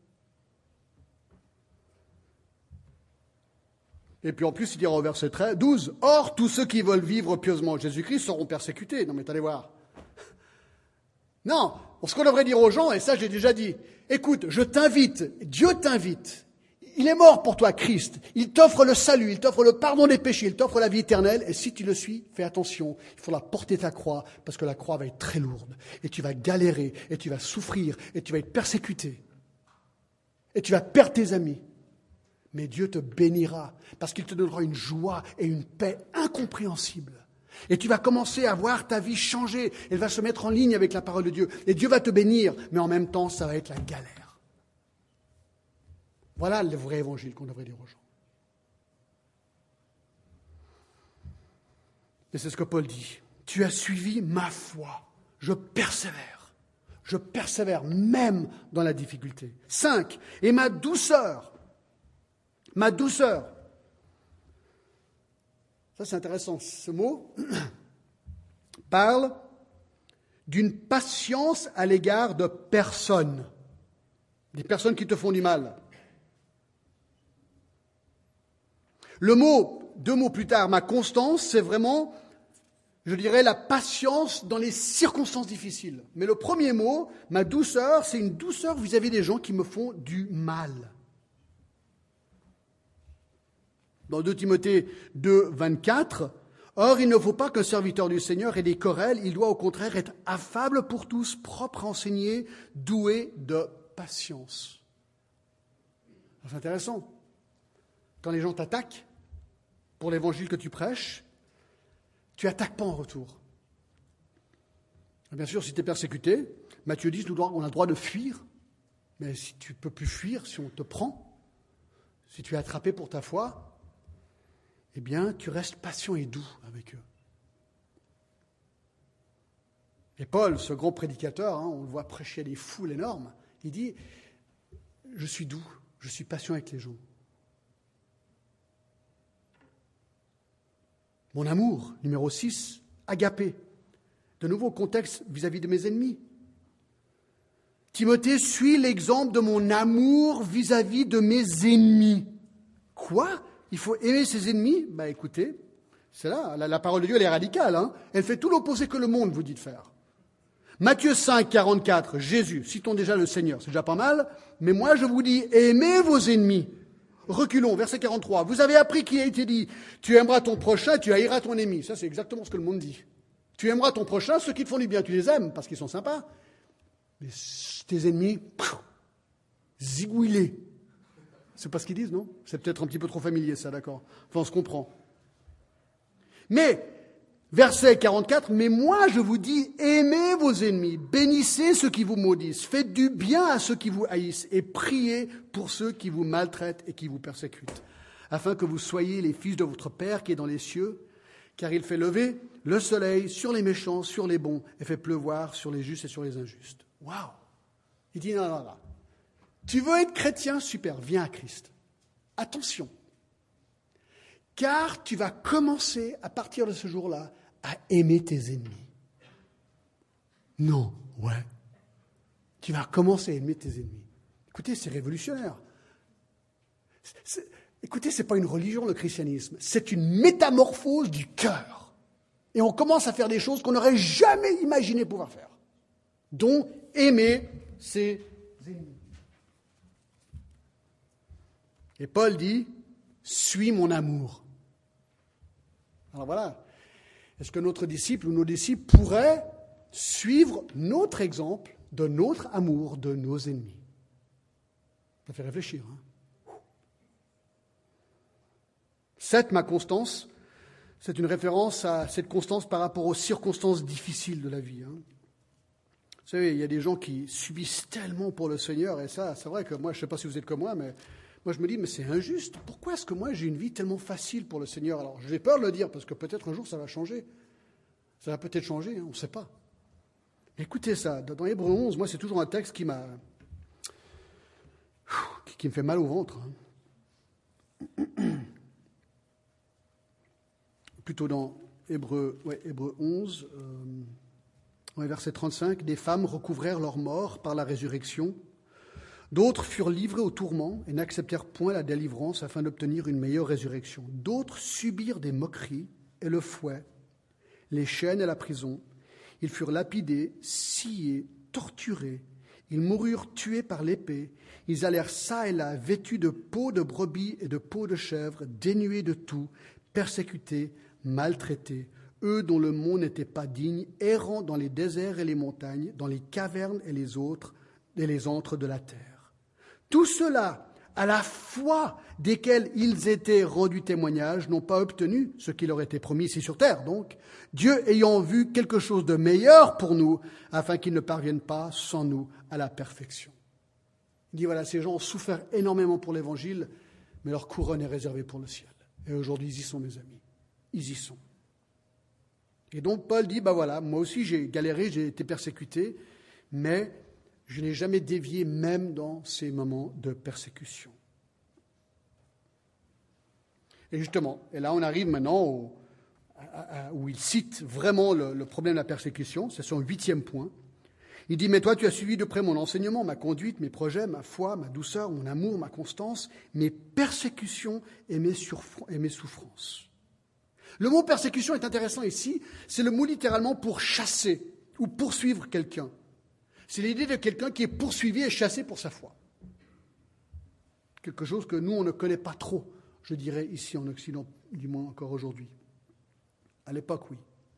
Et puis en plus, il dira au verset douze, « Or, tous ceux qui veulent vivre pieusement en Jésus-Christ seront persécutés. » Non, mais allez voir. Non, ce qu'on devrait dire aux gens, et ça j'ai déjà dit, écoute, je t'invite, Dieu t'invite, il est mort pour toi, Christ, il t'offre le salut, il t'offre le pardon des péchés, il t'offre la vie éternelle, et si tu le suis, fais attention, il faudra porter ta croix, parce que la croix va être très lourde, et tu vas galérer, et tu vas souffrir, et tu vas être persécuté, et tu vas perdre tes amis. Mais Dieu te bénira, parce qu'il te donnera une joie et une paix incompréhensibles. Et tu vas commencer à voir ta vie changer. Elle va se mettre en ligne avec la parole de Dieu. Et Dieu va te bénir, mais en même temps, ça va être la galère. Voilà le vrai évangile qu'on devrait dire aux gens. Et c'est ce que Paul dit. Tu as suivi ma foi. Je persévère. Je persévère même dans la difficulté. Cinq. Et ma douceur. Ma douceur. Ça, c'est intéressant. Ce mot parle d'une patience à l'égard de personnes, des personnes qui te font du mal. Le mot, deux mots plus tard, ma constance, c'est vraiment, je dirais, la patience dans les circonstances difficiles. Mais le premier mot, ma douceur, c'est une douceur vis-à-vis des gens qui me font du mal. Dans deux Timothée deux, vingt-quatre, « Or, il ne faut pas qu'un serviteur du Seigneur ait des querelles, il doit au contraire être affable pour tous, propre à enseigner, doué de patience. » C'est intéressant. Quand les gens t'attaquent pour l'évangile que tu prêches, tu n'attaques pas en retour. Bien sûr, si tu es persécuté, Matthieu dit qu'on a le droit de fuir, mais si tu ne peux plus fuir, si on te prend, si tu es attrapé pour ta foi, eh bien, tu restes patient et doux avec eux. Et Paul, ce grand prédicateur, hein, on le voit prêcher à des foules énormes, il dit « Je suis doux, je suis patient avec les gens. Mon amour, numéro six, agapé. De nouveau, contexte vis-à-vis de mes ennemis. Timothée suit l'exemple de mon amour vis-à-vis de mes ennemis. Quoi ? Il faut aimer ses ennemis ? Ben écoutez, c'est là, la, la parole de Dieu, elle est radicale. Hein, elle fait tout l'opposé que le monde vous dit de faire. Matthieu cinq, quarante-quatre, Jésus, citons déjà le Seigneur, c'est déjà pas mal, mais moi je vous dis, aimez vos ennemis. Reculons, verset quarante-trois. Vous avez appris qu'il a été dit, tu aimeras ton prochain, tu haïras ton ennemi. Ça, c'est exactement ce que le monde dit. Tu aimeras ton prochain, ceux qui te font du bien, tu les aimes parce qu'ils sont sympas. Mais tes ennemis, zigouilés. C'est pas ce qu'ils disent, non ? C'est peut-être un petit peu trop familier, ça, d'accord ? Enfin, on se comprend. Mais, verset quarante-quatre, mais moi je vous dis, aimez vos ennemis, bénissez ceux qui vous maudissent, faites du bien à ceux qui vous haïssent et priez pour ceux qui vous maltraitent et qui vous persécutent, afin que vous soyez les fils de votre Père qui est dans les cieux, car il fait lever le soleil sur les méchants, sur les bons, et fait pleuvoir sur les justes et sur les injustes. Waouh ! Il dit non, non, non. Tu veux être chrétien? Super, viens à Christ. Attention, car tu vas commencer à partir de ce jour-là à aimer tes ennemis. Non, ouais. Tu vas commencer à aimer tes ennemis. Écoutez, c'est révolutionnaire. C'est, écoutez, ce n'est pas une religion, le christianisme. C'est une métamorphose du cœur. Et on commence à faire des choses qu'on n'aurait jamais imaginé pouvoir faire. Dont aimer ses ennemis. Et Paul dit, suis mon amour. Alors voilà. Est-ce que notre disciple ou nos disciples pourraient suivre notre exemple de notre amour de nos ennemis? Ça fait réfléchir. Hein? Sept, ma constance, c'est une référence à cette constance par rapport aux circonstances difficiles de la vie. Hein? Vous savez, il y a des gens qui subissent tellement pour le Seigneur, et ça, c'est vrai que moi, je ne sais pas si vous êtes comme moi, mais moi je me dis, mais c'est injuste. Pourquoi est-ce que moi j'ai une vie tellement facile pour le Seigneur? Alors, j'ai peur de le dire, parce que peut-être un jour ça va changer. Ça va peut-être changer, hein, on ne sait pas. Écoutez ça, dans Hébreux onze, moi c'est toujours un texte qui m'a, qui me fait mal au ventre. Hein. Plutôt dans Hébreux, ouais, Hébreux onze, euh, ouais, verset trente-cinq, des femmes recouvrèrent leur mort par la résurrection. D'autres furent livrés au tourment et n'acceptèrent point la délivrance afin d'obtenir une meilleure résurrection. D'autres subirent des moqueries et le fouet, les chaînes et la prison. Ils furent lapidés, sciés, torturés. Ils moururent tués par l'épée. Ils allèrent çà et là, vêtus de peaux de brebis et de peaux de chèvres, dénués de tout, persécutés, maltraités, eux dont le monde n'était pas digne, errant dans les déserts et les montagnes, dans les cavernes et les autres, et les antres de la terre. Tout cela, à la foi desquels ils étaient rendus témoignage, n'ont pas obtenu ce qui leur était promis ici sur terre. Donc, Dieu ayant vu quelque chose de meilleur pour nous, afin qu'ils ne parviennent pas sans nous à la perfection. Il dit, voilà, ces gens ont souffert énormément pour l'Évangile, mais leur couronne est réservée pour le ciel. Et aujourd'hui, ils y sont, mes amis. Ils y sont. Et donc, Paul dit, ben voilà, moi aussi j'ai galéré, j'ai été persécuté, mais je n'ai jamais dévié même dans ces moments de persécution. Et justement, et là on arrive maintenant au, à, à, où il cite vraiment le, le problème de la persécution, c'est son huitième point. Il dit, mais toi tu as suivi de près mon enseignement, ma conduite, mes projets, ma foi, ma douceur, mon amour, ma constance, mes persécutions et mes, surf- et mes souffrances. Le mot persécution est intéressant ici, c'est le mot littéralement pour chasser ou poursuivre quelqu'un. C'est l'idée de quelqu'un qui est poursuivi et chassé pour sa foi. Quelque chose que nous, on ne connaît pas trop je dirais ici en Occident, du moins encore aujourd'hui. À l'époque, oui.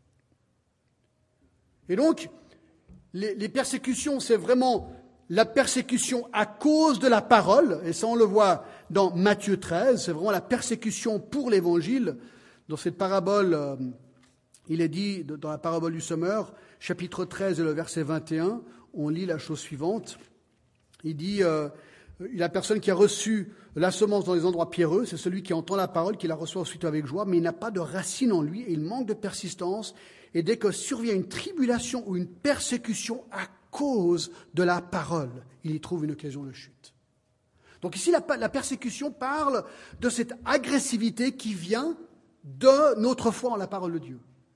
Et donc, les, les persécutions, c'est vraiment la persécution à cause de la parole, et ça on le voit dans Matthieu treize, c'est vraiment la persécution pour l'Évangile. Dans cette parabole, euh, il est dit, dans la parabole du semeur, chapitre treize et le verset vingt et un, on lit la chose suivante. Il dit, euh, la personne qui a reçu la semence dans les endroits pierreux, c'est celui qui entend la parole, qui la reçoit ensuite avec joie, mais il n'a pas de racine en lui, et il manque de persistance, et dès que survient une tribulation ou une persécution à cause de la parole, il y trouve une occasion de chute. Donc ici, la, la persécution parle de cette agressivité qui vient de notre foi en la parole de Dieu.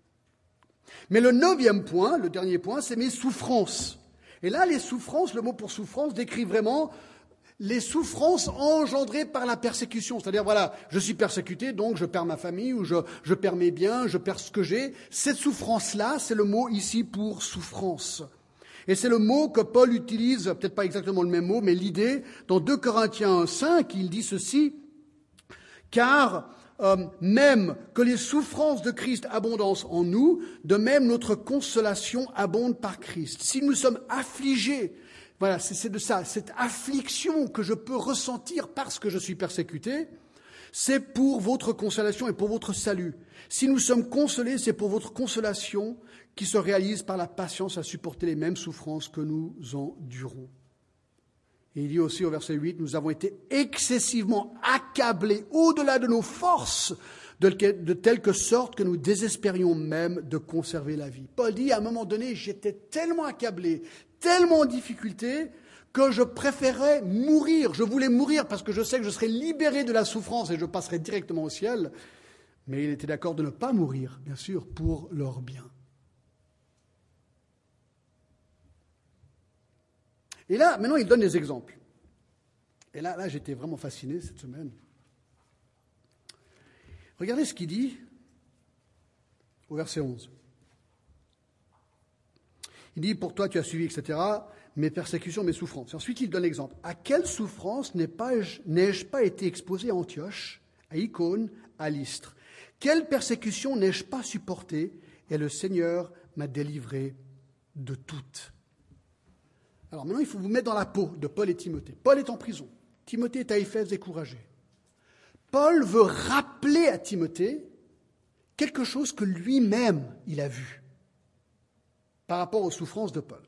Mais le neuvième point, le dernier point, c'est mes souffrances. Et là, les souffrances, le mot pour souffrance décrit vraiment les souffrances engendrées par la persécution. C'est-à-dire, voilà, je suis persécuté, donc je perds ma famille, ou je, je perds mes biens, je perds ce que j'ai. Cette souffrance-là, c'est le mot ici pour souffrance. Et c'est le mot que Paul utilise, peut-être pas exactement le même mot, mais l'idée, dans deux Corinthiens cinq, il dit ceci, « Car euh, même que les souffrances de Christ abondent en nous, de même notre consolation abonde par Christ. Si nous sommes affligés, voilà, c'est, c'est de ça, cette affliction que je peux ressentir parce que je suis persécuté, c'est pour votre consolation et pour votre salut. Si nous sommes consolés, c'est pour votre consolation qui se réalise par la patience à supporter les mêmes souffrances que nous endurons. » Et il dit aussi au verset huit, « Nous avons été excessivement accablés au-delà de nos forces, de, de telle sorte que nous désespérions même de conserver la vie. » Paul dit, à un moment donné, j'étais tellement accablé, tellement en difficulté, que je préférais mourir. Je voulais mourir parce que je sais que je serais libéré de la souffrance et je passerais directement au ciel. Mais il était d'accord de ne pas mourir, bien sûr, pour leur bien. Et là, maintenant, il donne des exemples. Et là, là, j'étais vraiment fasciné cette semaine. Regardez ce qu'il dit au verset onze. Il dit, pour toi, tu as suivi, et cetera, mes persécutions, mes souffrances. Et ensuite, il donne l'exemple. À quelle souffrance n'ai pas, n'ai-je pas été exposé à Antioche, à Icône, à Lystre? Quelle persécution n'ai-je pas supportée? Et le Seigneur m'a délivré de toutes. Alors maintenant, il faut vous mettre dans la peau de Paul et Timothée. Paul est en prison. Timothée est à Éphèse découragé. Paul veut rappeler à Timothée quelque chose que lui-même il a vu par rapport aux souffrances de Paul.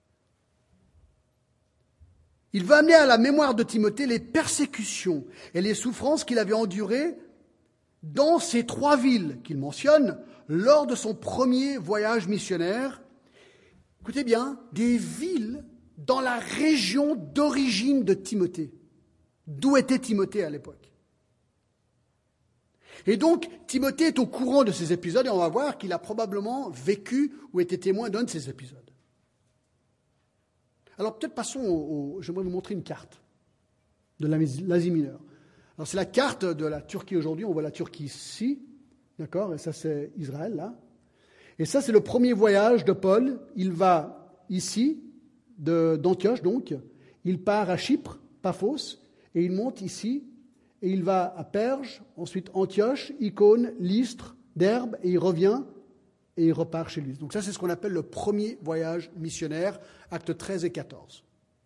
Il veut amener à la mémoire de Timothée les persécutions et les souffrances qu'il avait endurées dans ces trois villes qu'il mentionne lors de son premier voyage missionnaire. Écoutez bien, des villes dans la région d'origine de Timothée. D'où était Timothée à l'époque. Et donc, Timothée est au courant de ces épisodes et on va voir qu'il a probablement vécu ou été témoin d'un de ces épisodes. Alors peut-être passons au, au... J'aimerais vous montrer une carte de l'Asie mineure. Alors c'est la carte de la Turquie aujourd'hui, on voit la Turquie ici, d'accord, et ça c'est Israël là. Et ça c'est le premier voyage de Paul, il va ici, de, d'Antioche donc, il part à Chypre, Paphos, et il monte ici, et il va à Perge, ensuite Antioche, Icône, Lystre, Derbe, et il revient, et il repart chez lui. Donc ça c'est ce qu'on appelle le premier voyage missionnaire, actes treize et quatorze. D'accord ?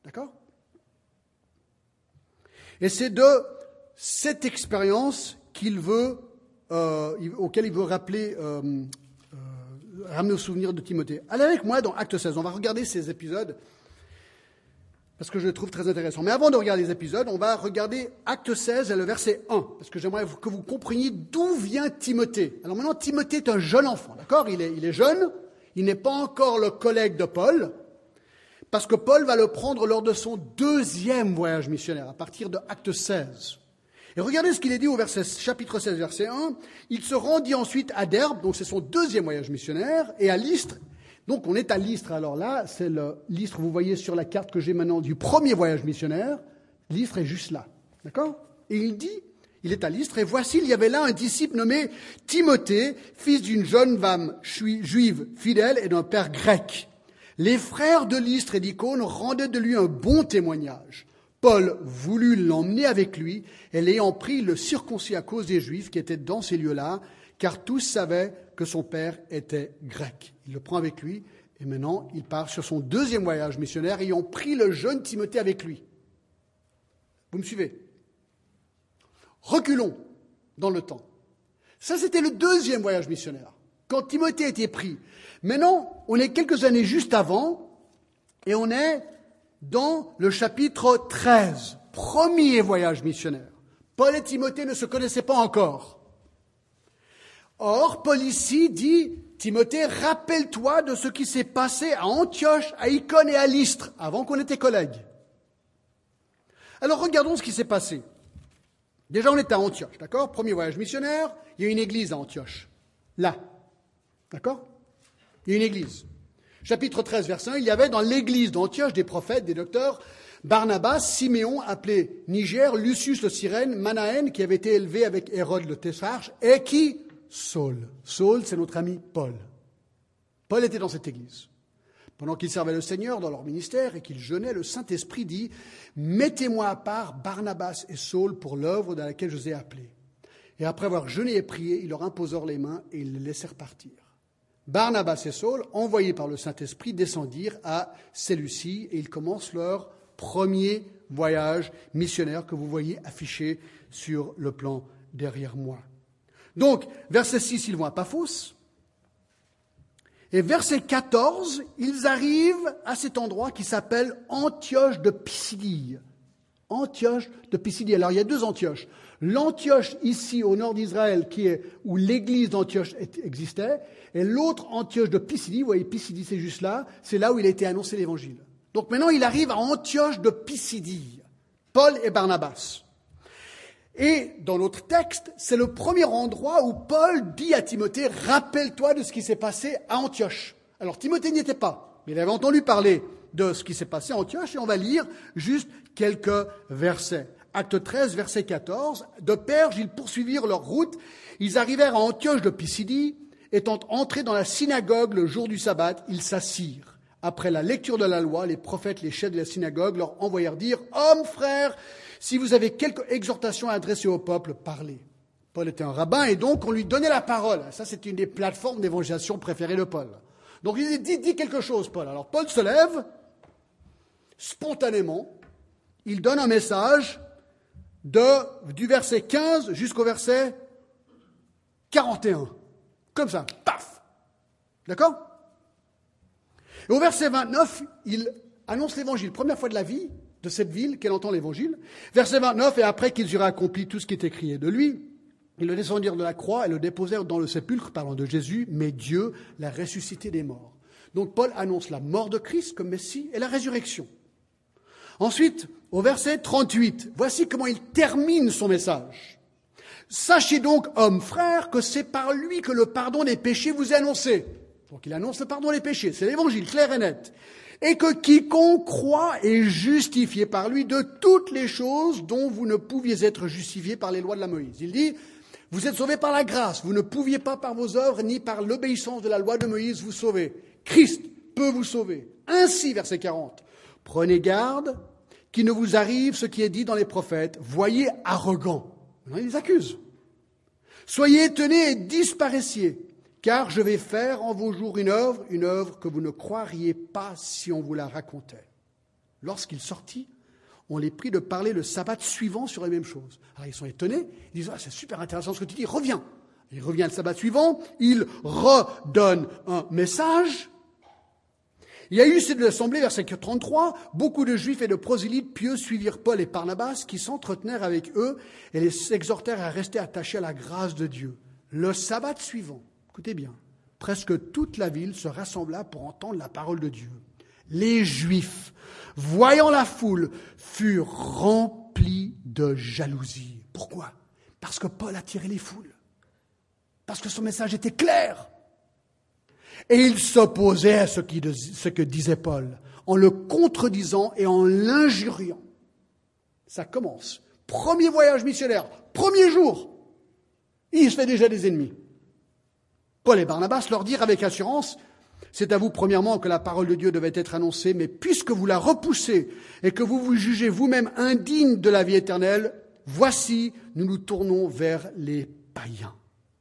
Et c'est de cette expérience qu'il veut, euh, auquel il veut rappeler, euh, euh, ramener au souvenir de Timothée. Allez avec moi dans Acte seize, on va regarder ces épisodes, parce que je les trouve très intéressants. Mais avant de regarder les épisodes, on va regarder Acte seize et le verset un, parce que j'aimerais que vous compreniez d'où vient Timothée. Alors maintenant, Timothée est un jeune enfant, d'accord ? Il est, il est jeune, il n'est pas encore le collègue de Paul, parce que Paul va le prendre lors de son deuxième voyage missionnaire, à partir de Acte seize. Et regardez ce qu'il est dit au verset, chapitre seize, verset un. Il se rendit ensuite à Derbe, donc c'est son deuxième voyage missionnaire, et à Lystre. Donc on est à Lystre. Alors là, c'est le Lystre, vous voyez sur la carte que j'ai maintenant du premier voyage missionnaire. Lystre est juste là, d'accord ? Et il dit, il est à Lystre, et voici, il y avait là un disciple nommé Timothée, fils d'une jeune femme juive fidèle et d'un père grec. Les frères de Lystre et d'Icône rendaient de lui un bon témoignage. Paul voulut l'emmener avec lui, et l'ayant pris, le circoncis à cause des Juifs qui étaient dans ces lieux-là, car tous savaient que son père était grec. Il le prend avec lui, et maintenant il part sur son deuxième voyage missionnaire, ayant pris le jeune Timothée avec lui. Vous me suivez? Reculons dans le temps. Ça, c'était le deuxième voyage missionnaire, quand Timothée a été pris. Maintenant, on est quelques années juste avant, et on est dans le chapitre treize, premier voyage missionnaire. Paul et Timothée ne se connaissaient pas encore. Or, Paul ici dit, Timothée, rappelle-toi de ce qui s'est passé à Antioche, à Icône et à Lystre, avant qu'on était collègues. Alors, regardons ce qui s'est passé. Déjà, on était à Antioche, d'accord? Premier voyage missionnaire, il y a une église à Antioche. Là, d'accord? Il y a une église. Chapitre treize, verset un, il y avait dans l'église d'Antioche des prophètes, des docteurs, Barnabas, Siméon, appelé Niger, Lucius le Cyrène, Manaën, qui avait été élevé avec Hérode le Tétrarche, et qui? Saul. Saul, c'est notre ami Paul. Paul était dans cette église. Pendant qu'ils servaient le Seigneur dans leur ministère et qu'ils jeûnaient, le Saint-Esprit dit « Mettez-moi à part Barnabas et Saul pour l'œuvre dans laquelle je vous ai appelés. » Et après avoir jeûné et prié, ils leur imposèrent les mains et ils les laissèrent partir. Barnabas et Saul, envoyés par le Saint-Esprit, descendirent à Séleucie et ils commencent leur premier voyage missionnaire que vous voyez affiché sur le plan derrière moi. Donc, verset six, ils vont à Paphos. Et verset quatorze, ils arrivent à cet endroit qui s'appelle Antioche de Pisidie. Antioche de Pisidie. Alors, il y a deux Antioches. L'Antioche ici, au nord d'Israël, qui est où l'église d'Antioche existait, et l'autre Antioche de Pisidie, vous voyez, Pisidie, c'est juste là, c'est là où il a été annoncé l'évangile. Donc maintenant, il arrive à Antioche de Pisidie, Paul et Barnabas. Et dans notre texte, c'est le premier endroit où Paul dit à Timothée, rappelle-toi de ce qui s'est passé à Antioche. Alors Timothée n'y était pas, mais il avait entendu parler de ce qui s'est passé à Antioche, et on va lire juste quelques versets. Acte treize, verset quatorze, de Perge, ils poursuivirent leur route, ils arrivèrent à Antioche de Pisidie, étant entrés dans la synagogue le jour du sabbat, ils s'assirent. Après la lecture de la loi, les prophètes, les chefs de la synagogue leur envoyèrent dire « Hommes, frères, si vous avez quelque exhortation à adresser au peuple, parlez. » Paul était un rabbin et donc on lui donnait la parole. Ça, c'est une des plateformes d'évangélisation préférées de Paul. Donc il dit, dit quelque chose, Paul. Alors Paul se lève, spontanément, il donne un message de, du verset quinze jusqu'au verset quarante et un. Comme ça, paf. D'accord? Et au verset vingt-neuf, il annonce l'évangile. Première fois de la vie de cette ville qu'elle entend l'évangile. Verset vingt-neuf, et après qu'ils eurent accompli tout ce qui était crié de lui, ils le descendirent de la croix et le déposèrent dans le sépulcre, parlant de Jésus, mais Dieu l'a ressuscité des morts. Donc Paul annonce la mort de Christ comme Messie et la résurrection. Ensuite, au verset trente-huit, voici comment il termine son message. « Sachez donc, hommes frères, que c'est par lui que le pardon des péchés vous est annoncé. » Donc il annonce le pardon des péchés, c'est l'évangile clair et net. « Et que quiconque croit est justifié par lui de toutes les choses dont vous ne pouviez être justifiés par les lois de la Moïse. » Il dit, vous êtes sauvés par la grâce, vous ne pouviez pas par vos œuvres ni par l'obéissance de la loi de Moïse vous sauver. Christ peut vous sauver. Ainsi, verset quarante, prenez garde qu'il ne vous arrive ce qui est dit dans les prophètes, voyez arrogants. Maintenant, il les accuse. Soyez étonnés et disparaissiez, car je vais faire en vos jours une œuvre, une œuvre que vous ne croiriez pas si on vous la racontait. Lorsqu'il sortit, on les prit de parler le sabbat suivant sur les mêmes choses. Alors ils sont étonnés, ils disent ah, « c'est super intéressant ce que tu dis, reviens ». Il revient le sabbat suivant, il redonne un message. Il y a eu cette assemblée, verset trente-trois, beaucoup de Juifs et de prosélytes pieux suivirent Paul et Barnabas qui s'entretenèrent avec eux et les exhortèrent à rester attachés à la grâce de Dieu. Le sabbat suivant, écoutez bien, presque toute la ville se rassembla pour entendre la parole de Dieu. Les Juifs, voyant la foule, furent remplis de jalousie. Pourquoi? Parce que Paul attirait les foules. Parce que son message était clair. Et ils s'opposaient à ce, qui, ce que disait Paul, en le contredisant et en l'injuriant. Ça commence. Premier voyage missionnaire, premier jour. Il se fait déjà des ennemis. Paul et Barnabas leur dirent avec assurance, C'est à vous, premièrement, que la parole de Dieu devait être annoncée, mais puisque vous la repoussez et que vous vous jugez vous-même indigne de la vie éternelle, voici, nous nous tournons vers les païens.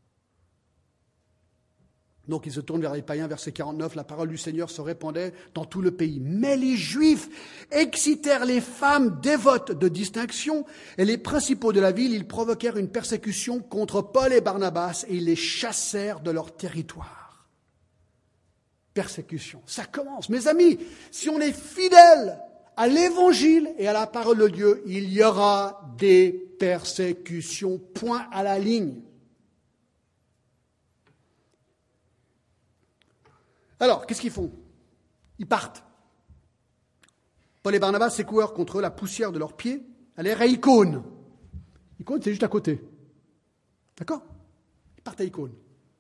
Donc ils se tournent vers les païens, verset quarante-neuf, la parole du Seigneur se répandait dans tout le pays. Mais les Juifs excitèrent les femmes dévotes de distinction et les principaux de la ville, ils provoquèrent une persécution contre Paul et Barnabas et ils les chassèrent de leur territoire. Persécution, ça commence. Mes amis, si on est fidèle à l'évangile et à la parole de Dieu, il y aura des persécutions, point à la ligne. Alors, qu'est-ce qu'ils font? Ils partent. Paul et Barnabas secouèrent contre eux la poussière de leurs pieds, allèrent à Icône. Icône, c'est juste à côté. D'accord? Ils partent à Icône.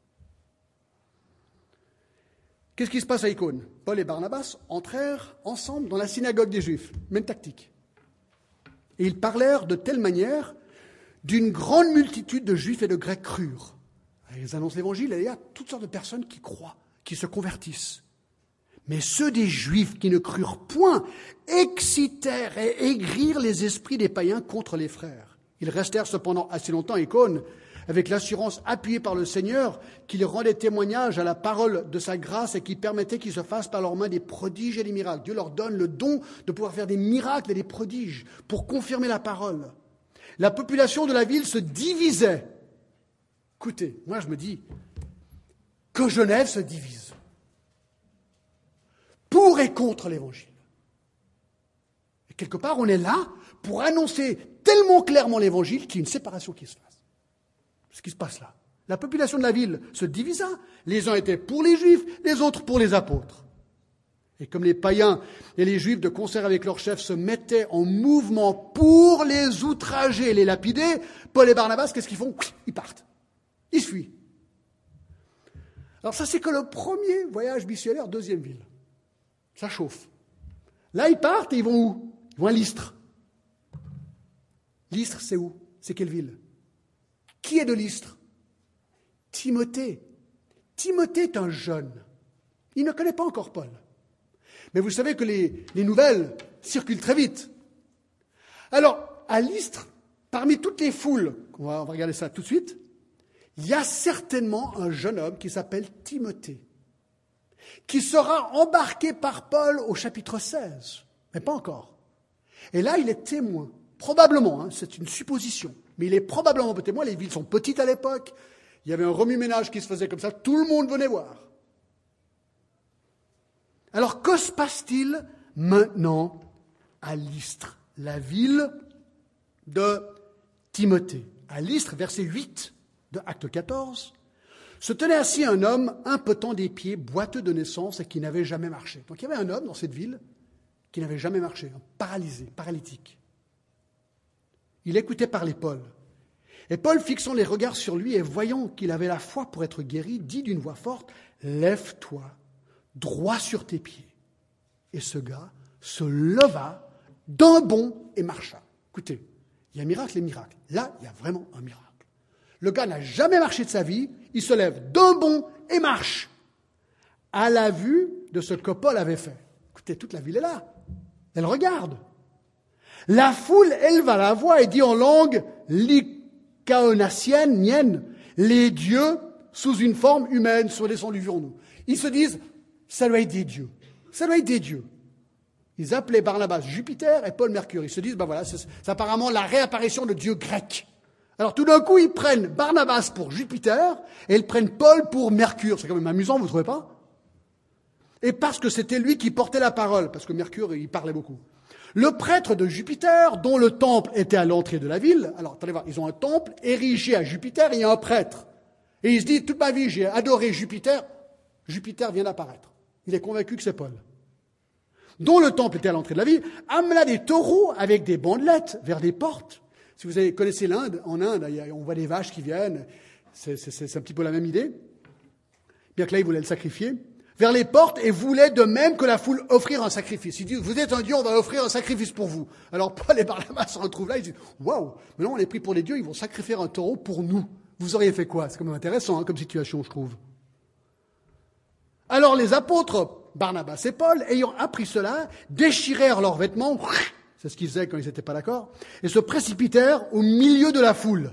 Qu'est-ce qui se passe à Icône? Paul et Barnabas entrèrent ensemble dans la synagogue des Juifs. Même tactique. Et ils parlèrent de telle manière d'une grande multitude de Juifs et de Grecs crurent. Ils annoncent l'Évangile et il y a toutes sortes de personnes qui croient, qui se convertissent. Mais ceux des Juifs qui ne crurent point excitèrent et aigrirent les esprits des païens contre les frères. Ils restèrent cependant assez longtemps à Icône, avec l'assurance appuyée par le Seigneur qu'il rendait témoignage à la parole de sa grâce et qui permettait qu'ils se fassent par leurs mains des prodiges et des miracles. Dieu leur donne le don de pouvoir faire des miracles et des prodiges pour confirmer la parole. La population de la ville se divisait. Écoutez, moi je me dis que Genève se divise pour et contre l'Évangile. Et quelque part, on est là pour annoncer tellement clairement l'Évangile qu'il y a une séparation qui se fasse. Ce qui se passe là. La population de la ville se divisa. Les uns étaient pour les Juifs, les autres pour les apôtres. Et comme les païens et les Juifs, de concert avec leurs chefs, se mettaient en mouvement pour les outrager et les lapider, Paul et Barnabas, qu'est-ce qu'ils font? Ils partent. Ils fuient. Alors ça, c'est que le premier voyage missionnaire, deuxième ville. Ça chauffe. Là, ils partent et ils vont où? Ils vont à Lystre. Lystre, c'est où? C'est quelle ville? Qui est de Lystre? Timothée. Timothée est un jeune. Il ne connaît pas encore Paul. Mais vous savez que les, les nouvelles circulent très vite. Alors, à Lystre, parmi toutes les foules, on va, on va regarder ça tout de suite, il y a certainement un jeune homme qui s'appelle Timothée, qui sera embarqué par Paul au chapitre seize, mais pas encore. Et là, il est témoin, probablement, hein, c'est une supposition, mais il est probablement témoin, les villes sont petites à l'époque, il y avait un remue-ménage qui se faisait comme ça, tout le monde venait voir. Alors, que se passe-t-il maintenant à Lystre, la ville de Timothée? À Lystre, verset huit de Acte quatorze, se tenait assis un homme impotent des pieds, boiteux de naissance et qui n'avait jamais marché. Donc il y avait un homme dans cette ville qui n'avait jamais marché, un paralysé, paralytique. Il écoutait parler Paul. Et Paul, fixant les regards sur lui et voyant qu'il avait la foi pour être guéri, dit d'une voix forte, « Lève-toi, droit sur tes pieds. » Et ce gars se leva d'un bond et marcha. Écoutez, il y a miracle et miracle. Là, il y a vraiment un miracle. Le gars n'a jamais marché de sa vie, il se lève d'un bond et marche à la vue de ce que Paul avait fait. Écoutez, toute la ville est là. Elle regarde. La foule éleva la voix et dit en langue lycaonassienne, mienne, les dieux sous une forme humaine sont descendus sur nous. Ils se disent, ça doit être des dieux. Ça doit être des dieux. Ils appelaient Barnabas Jupiter et Paul Mercure. Ils se disent, ben voilà, c'est, c'est apparemment la réapparition de dieux grecs. Alors tout d'un coup, ils prennent Barnabas pour Jupiter et ils prennent Paul pour Mercure. C'est quand même amusant, vous ne trouvez pas? Et parce que c'était lui qui portait la parole, parce que Mercure, il parlait beaucoup. Le prêtre de Jupiter, dont le temple était à l'entrée de la ville, alors attendez voir, ils ont un temple érigé à Jupiter et il y a un prêtre. Et il se dit, toute ma vie, j'ai adoré Jupiter, Jupiter vient d'apparaître. Il est convaincu que c'est Paul. Dont le temple était à l'entrée de la ville, amena des taureaux avec des bandelettes vers des portes. Si vous avez, connaissez l'Inde, en Inde, on voit des vaches qui viennent, c'est, c'est, c'est un petit peu la même idée. Bien que là, ils voulaient le sacrifier. Vers les portes et voulaient de même que la foule offrir un sacrifice. Ils disent, vous êtes un dieu, on va offrir un sacrifice pour vous. Alors Paul et Barnabas se retrouvent là, ils disent, waouh, maintenant on est pris pour les dieux, ils vont sacrifier un taureau pour nous. Vous auriez fait quoi? C'est quand même intéressant hein, comme situation, je trouve. Alors Alors les apôtres, Barnabas et Paul, ayant appris cela, déchirèrent leurs vêtements, c'est ce qu'ils faisaient quand ils n'étaient pas d'accord, et se précipitèrent au milieu de la foule.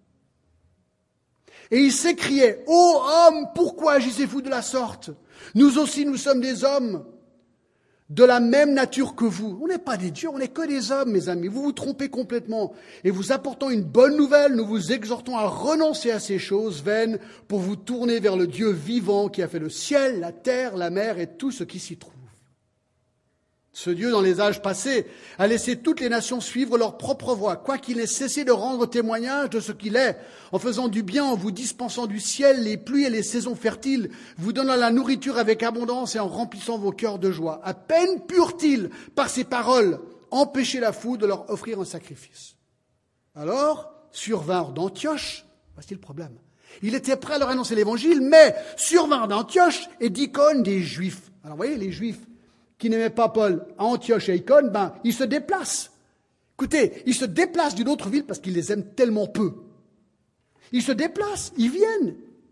Et ils s'écriaient, « Ô hommes, pourquoi agissez-vous de la sorte? Nous aussi, nous sommes des hommes de la même nature que vous. » On n'est pas des dieux, on n'est que des hommes, mes amis. Vous vous trompez complètement. Et vous apportant une bonne nouvelle, nous vous exhortons à renoncer à ces choses vaines pour vous tourner vers le Dieu vivant qui a fait le ciel, la terre, la mer et tout ce qui s'y trouve. Ce Dieu, dans les âges passés, a laissé toutes les nations suivre leur propre voie, quoiqu'il ait cessé de rendre témoignage de ce qu'il est, en faisant du bien, en vous dispensant du ciel les pluies et les saisons fertiles, vous donnant la nourriture avec abondance et en remplissant vos cœurs de joie. À peine purent-ils, par ces paroles, empêcher la foule de leur offrir un sacrifice. Alors, survinrent d'Antioche, voici le problème. Il était prêt à leur annoncer l'évangile, mais survinrent d'Antioche et d'Icône des Juifs. Alors, vous voyez, les Juifs qui n'aimaient pas Paul à Antioche et Icône, ben, ils se déplacent. Écoutez, ils se déplacent d'une autre ville parce qu'ils les aiment tellement peu. Ils se déplacent, ils viennent.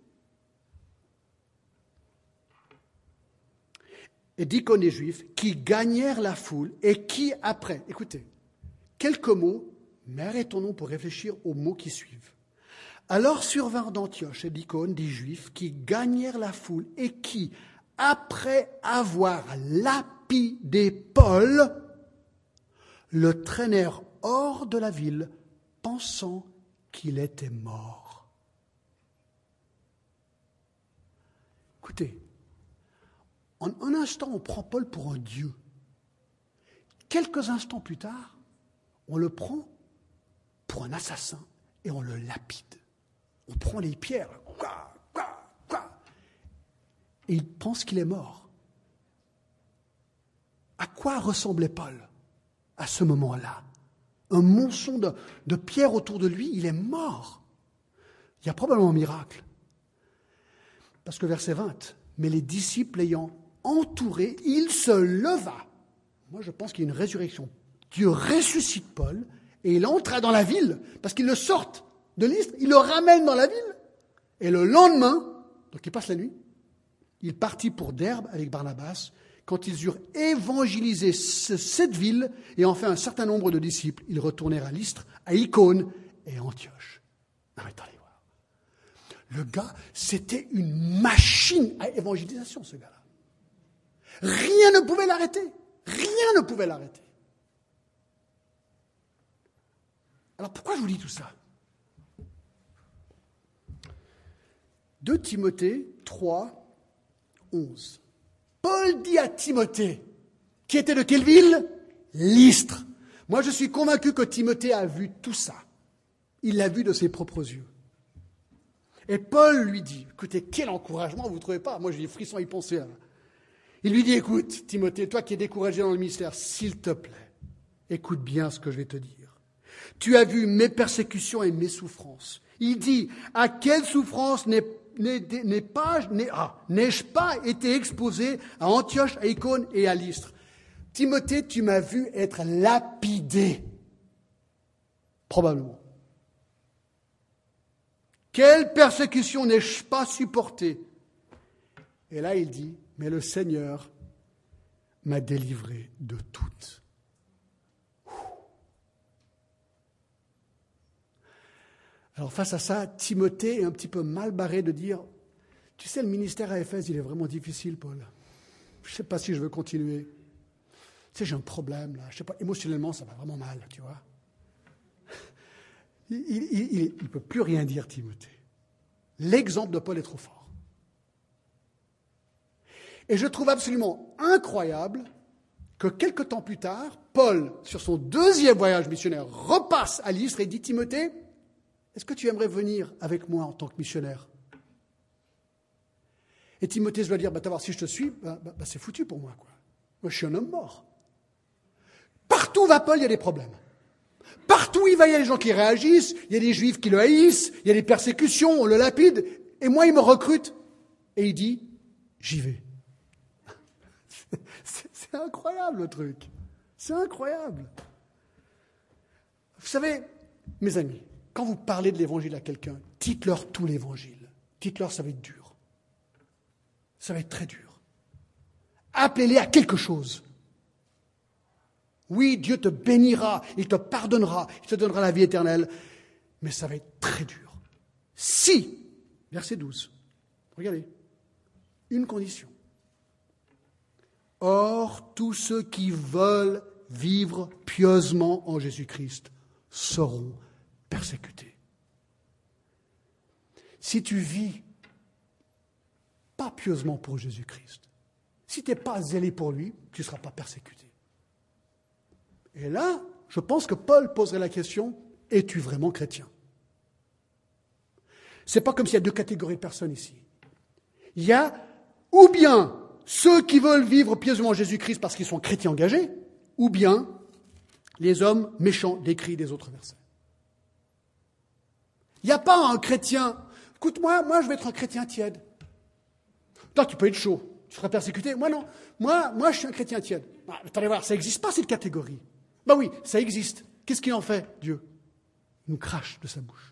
Et d'Icône des Juifs qui gagnèrent la foule et qui, après, écoutez, quelques mots, mais arrêtons-nous pour réfléchir aux mots qui suivent. Alors survinrent d'Antioche et d'Icône des Juifs qui gagnèrent la foule et qui, après avoir lapidé Paul, le traînèrent hors de la ville, pensant qu'il était mort. Écoutez, en un instant, on prend Paul pour un dieu. Quelques instants plus tard, on le prend pour un assassin et on le lapide. On prend les pierres, quoi, quoi, quoi, et il pense qu'il est mort. À quoi ressemblait Paul à ce moment-là? Un monceau de, de pierres autour de lui, il est mort. Il y a probablement un miracle. Parce que verset vingt, mais les disciples l'ayant entouré, il se leva. Moi, je pense qu'il y a une résurrection. Dieu ressuscite Paul et il entra dans la ville parce qu'il le sortent de Lystre, il le ramène dans la ville. Et le lendemain, donc il passe la nuit, il partit pour Derbe avec Barnabas. Quand ils eurent évangélisé cette ville et en fait un certain nombre de disciples, ils retournèrent à Lystre, à Icône et à Antioche. Non, mais attendez voir. Le gars, c'était une machine à évangélisation, ce gars-là. Rien ne pouvait l'arrêter. Rien ne pouvait l'arrêter. Alors pourquoi je vous dis tout ça? deux Timothée trois, onze. Paul dit à Timothée, qui était de quelle ville? Lystre. Moi, je suis convaincu que Timothée a vu tout ça. Il l'a vu de ses propres yeux. Et Paul lui dit, écoutez, quel encouragement, vous ne trouvez pas? Moi, j'ai des frissons à y penser. Là. Il lui dit, écoute, Timothée, toi qui es découragé dans le ministère, s'il te plaît, écoute bien ce que je vais te dire. Tu as vu mes persécutions et mes souffrances. Il dit, à quelle souffrance n'est N'ai pas, n'ai, ah, n'ai-je pas été exposé à Antioche, à Icône et à Lystre? Timothée, tu m'as vu être lapidé. Probablement. Quelle persécution n'ai-je pas supportée? Et là, il dit, mais le Seigneur m'a délivré de toutes. Alors face à ça, Timothée est un petit peu mal barré de dire, tu sais, le ministère à Éphèse, il est vraiment difficile, Paul. Je ne sais pas si je veux continuer. Tu sais, j'ai un problème, là. Je sais pas, émotionnellement, ça va vraiment mal, tu vois. Il ne peut plus rien dire, Timothée. L'exemple de Paul est trop fort. Et je trouve absolument incroyable que quelque temps plus tard, Paul, sur son deuxième voyage missionnaire, repasse à Lystre et dit, Timothée, est-ce que tu aimerais venir avec moi en tant que missionnaire? Et Timothée doit dire, bah, t'as si je te suis, bah, bah, bah, c'est foutu pour moi, quoi. Moi, je suis un homme mort. Partout où va Paul, il y a des problèmes. Partout où il va, il y a des gens qui réagissent, il y a des juifs qui le haïssent, il y a des persécutions, on le lapide, et moi, il me recrute. Et il dit, j'y vais. c'est, c'est incroyable, le truc. C'est incroyable. Vous savez, mes amis, quand vous parlez de l'évangile à quelqu'un, dites-leur tout l'évangile. Dites-leur, ça va être dur. Ça va être très dur. appelez-les à quelque chose. Oui, Dieu te bénira, il te pardonnera, il te donnera la vie éternelle, mais ça va être très dur. Si, verset douze, regardez, une condition. Or, tous ceux qui veulent vivre pieusement en Jésus-Christ seront persécutés. Si tu vis pas pieusement pour Jésus-Christ, si tu n'es pas zélé pour lui, tu ne seras pas persécuté. Et là, je pense que Paul poserait la question, es-tu vraiment chrétien? Ce n'est pas comme s'il y a deux catégories de personnes ici. Il y a ou bien ceux qui veulent vivre pieusement en Jésus-Christ parce qu'ils sont chrétiens engagés, ou bien les hommes méchants décrits des autres versets. Il n'y a pas un chrétien, écoute-moi, moi je vais être un chrétien tiède. Toi tu peux être chaud, tu seras persécuté. Moi non, moi, moi je suis un chrétien tiède. Ah, attendez voir, ça n'existe pas cette catégorie. Ben oui, ça existe. Qu'est-ce qu'il en fait, Dieu? Il nous crache de sa bouche.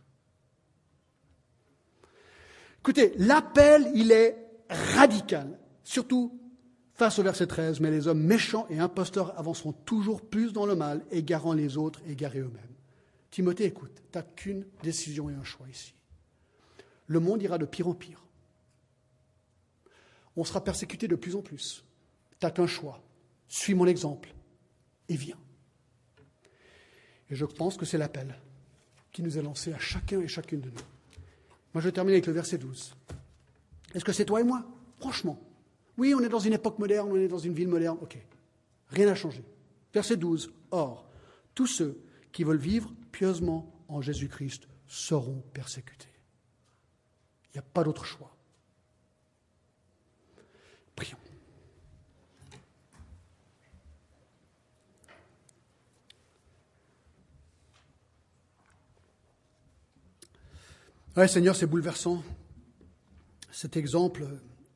Écoutez, l'appel, il est radical, surtout face au verset treize, mais les hommes méchants et imposteurs avanceront toujours plus dans le mal, égarant les autres, égarés eux-mêmes. Timothée, écoute, tu n'as qu'une décision et un choix ici. Le monde ira de pire en pire. On sera persécuté de plus en plus. Tu n'as qu'un choix. Suis mon exemple et viens. Et je pense que c'est l'appel qui nous est lancé à chacun et chacune de nous. Moi, je termine avec le verset douze. Est-ce que c'est toi et moi? Franchement. Oui, on est dans une époque moderne, on est dans une ville moderne. Ok. Rien n'a changé. Verset douze. Or, tous ceux qui veulent vivre pieusement en Jésus-Christ seront persécutés. Il n'y a pas d'autre choix. Prions. Ouais, Seigneur, c'est bouleversant. Cet exemple,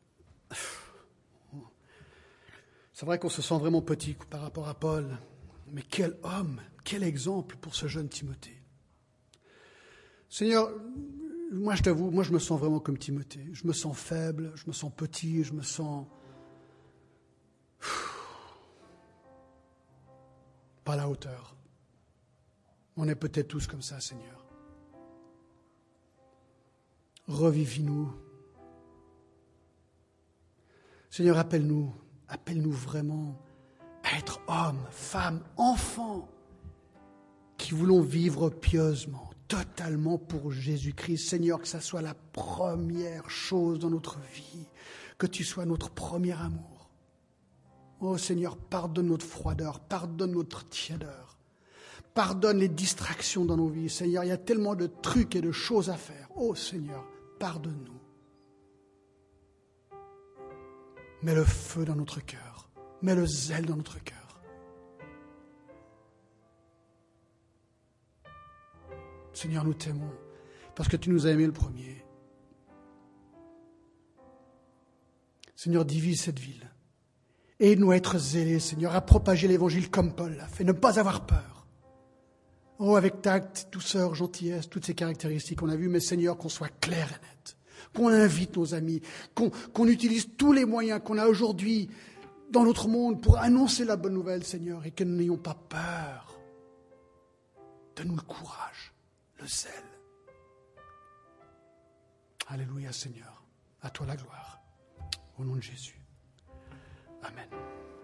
c'est vrai qu'on se sent vraiment petit par rapport à Paul, mais quel homme, quel exemple pour ce jeune Timothée. Seigneur, moi je t'avoue, moi je me sens vraiment comme Timothée. Je me sens faible, je me sens petit, je me sens pas à la hauteur. On est peut-être tous comme ça, Seigneur. Revivis-nous. Seigneur, appelle-nous, appelle-nous vraiment à être hommes, femmes, enfants, qui voulons vivre pieusement, totalement pour Jésus-Christ. Seigneur, que ça soit la première chose dans notre vie, que tu sois notre premier amour. Oh Seigneur, pardonne notre froideur, pardonne notre tiédeur, pardonne les distractions dans nos vies. Seigneur, il y a tellement de trucs et de choses à faire. Oh Seigneur, pardonne-nous. Mets le feu dans notre cœur. Mets le zèle dans notre cœur. Seigneur, nous t'aimons parce que tu nous as aimés le premier. Seigneur, divise cette ville. Aide-nous à être zélés, Seigneur, à propager l'évangile comme Paul l'a fait. Ne pas avoir peur. Oh, avec tact, douceur, gentillesse, toutes ces caractéristiques qu'on a vues, mais Seigneur, qu'on soit clair et net. Qu'on invite nos amis, qu'on, qu'on utilise tous les moyens qu'on a aujourd'hui dans notre monde pour annoncer la bonne nouvelle, Seigneur, et que nous n'ayons pas peur. Donne-nous le courage, le zèle. Alléluia, Seigneur. À toi la gloire. Au nom de Jésus. Amen.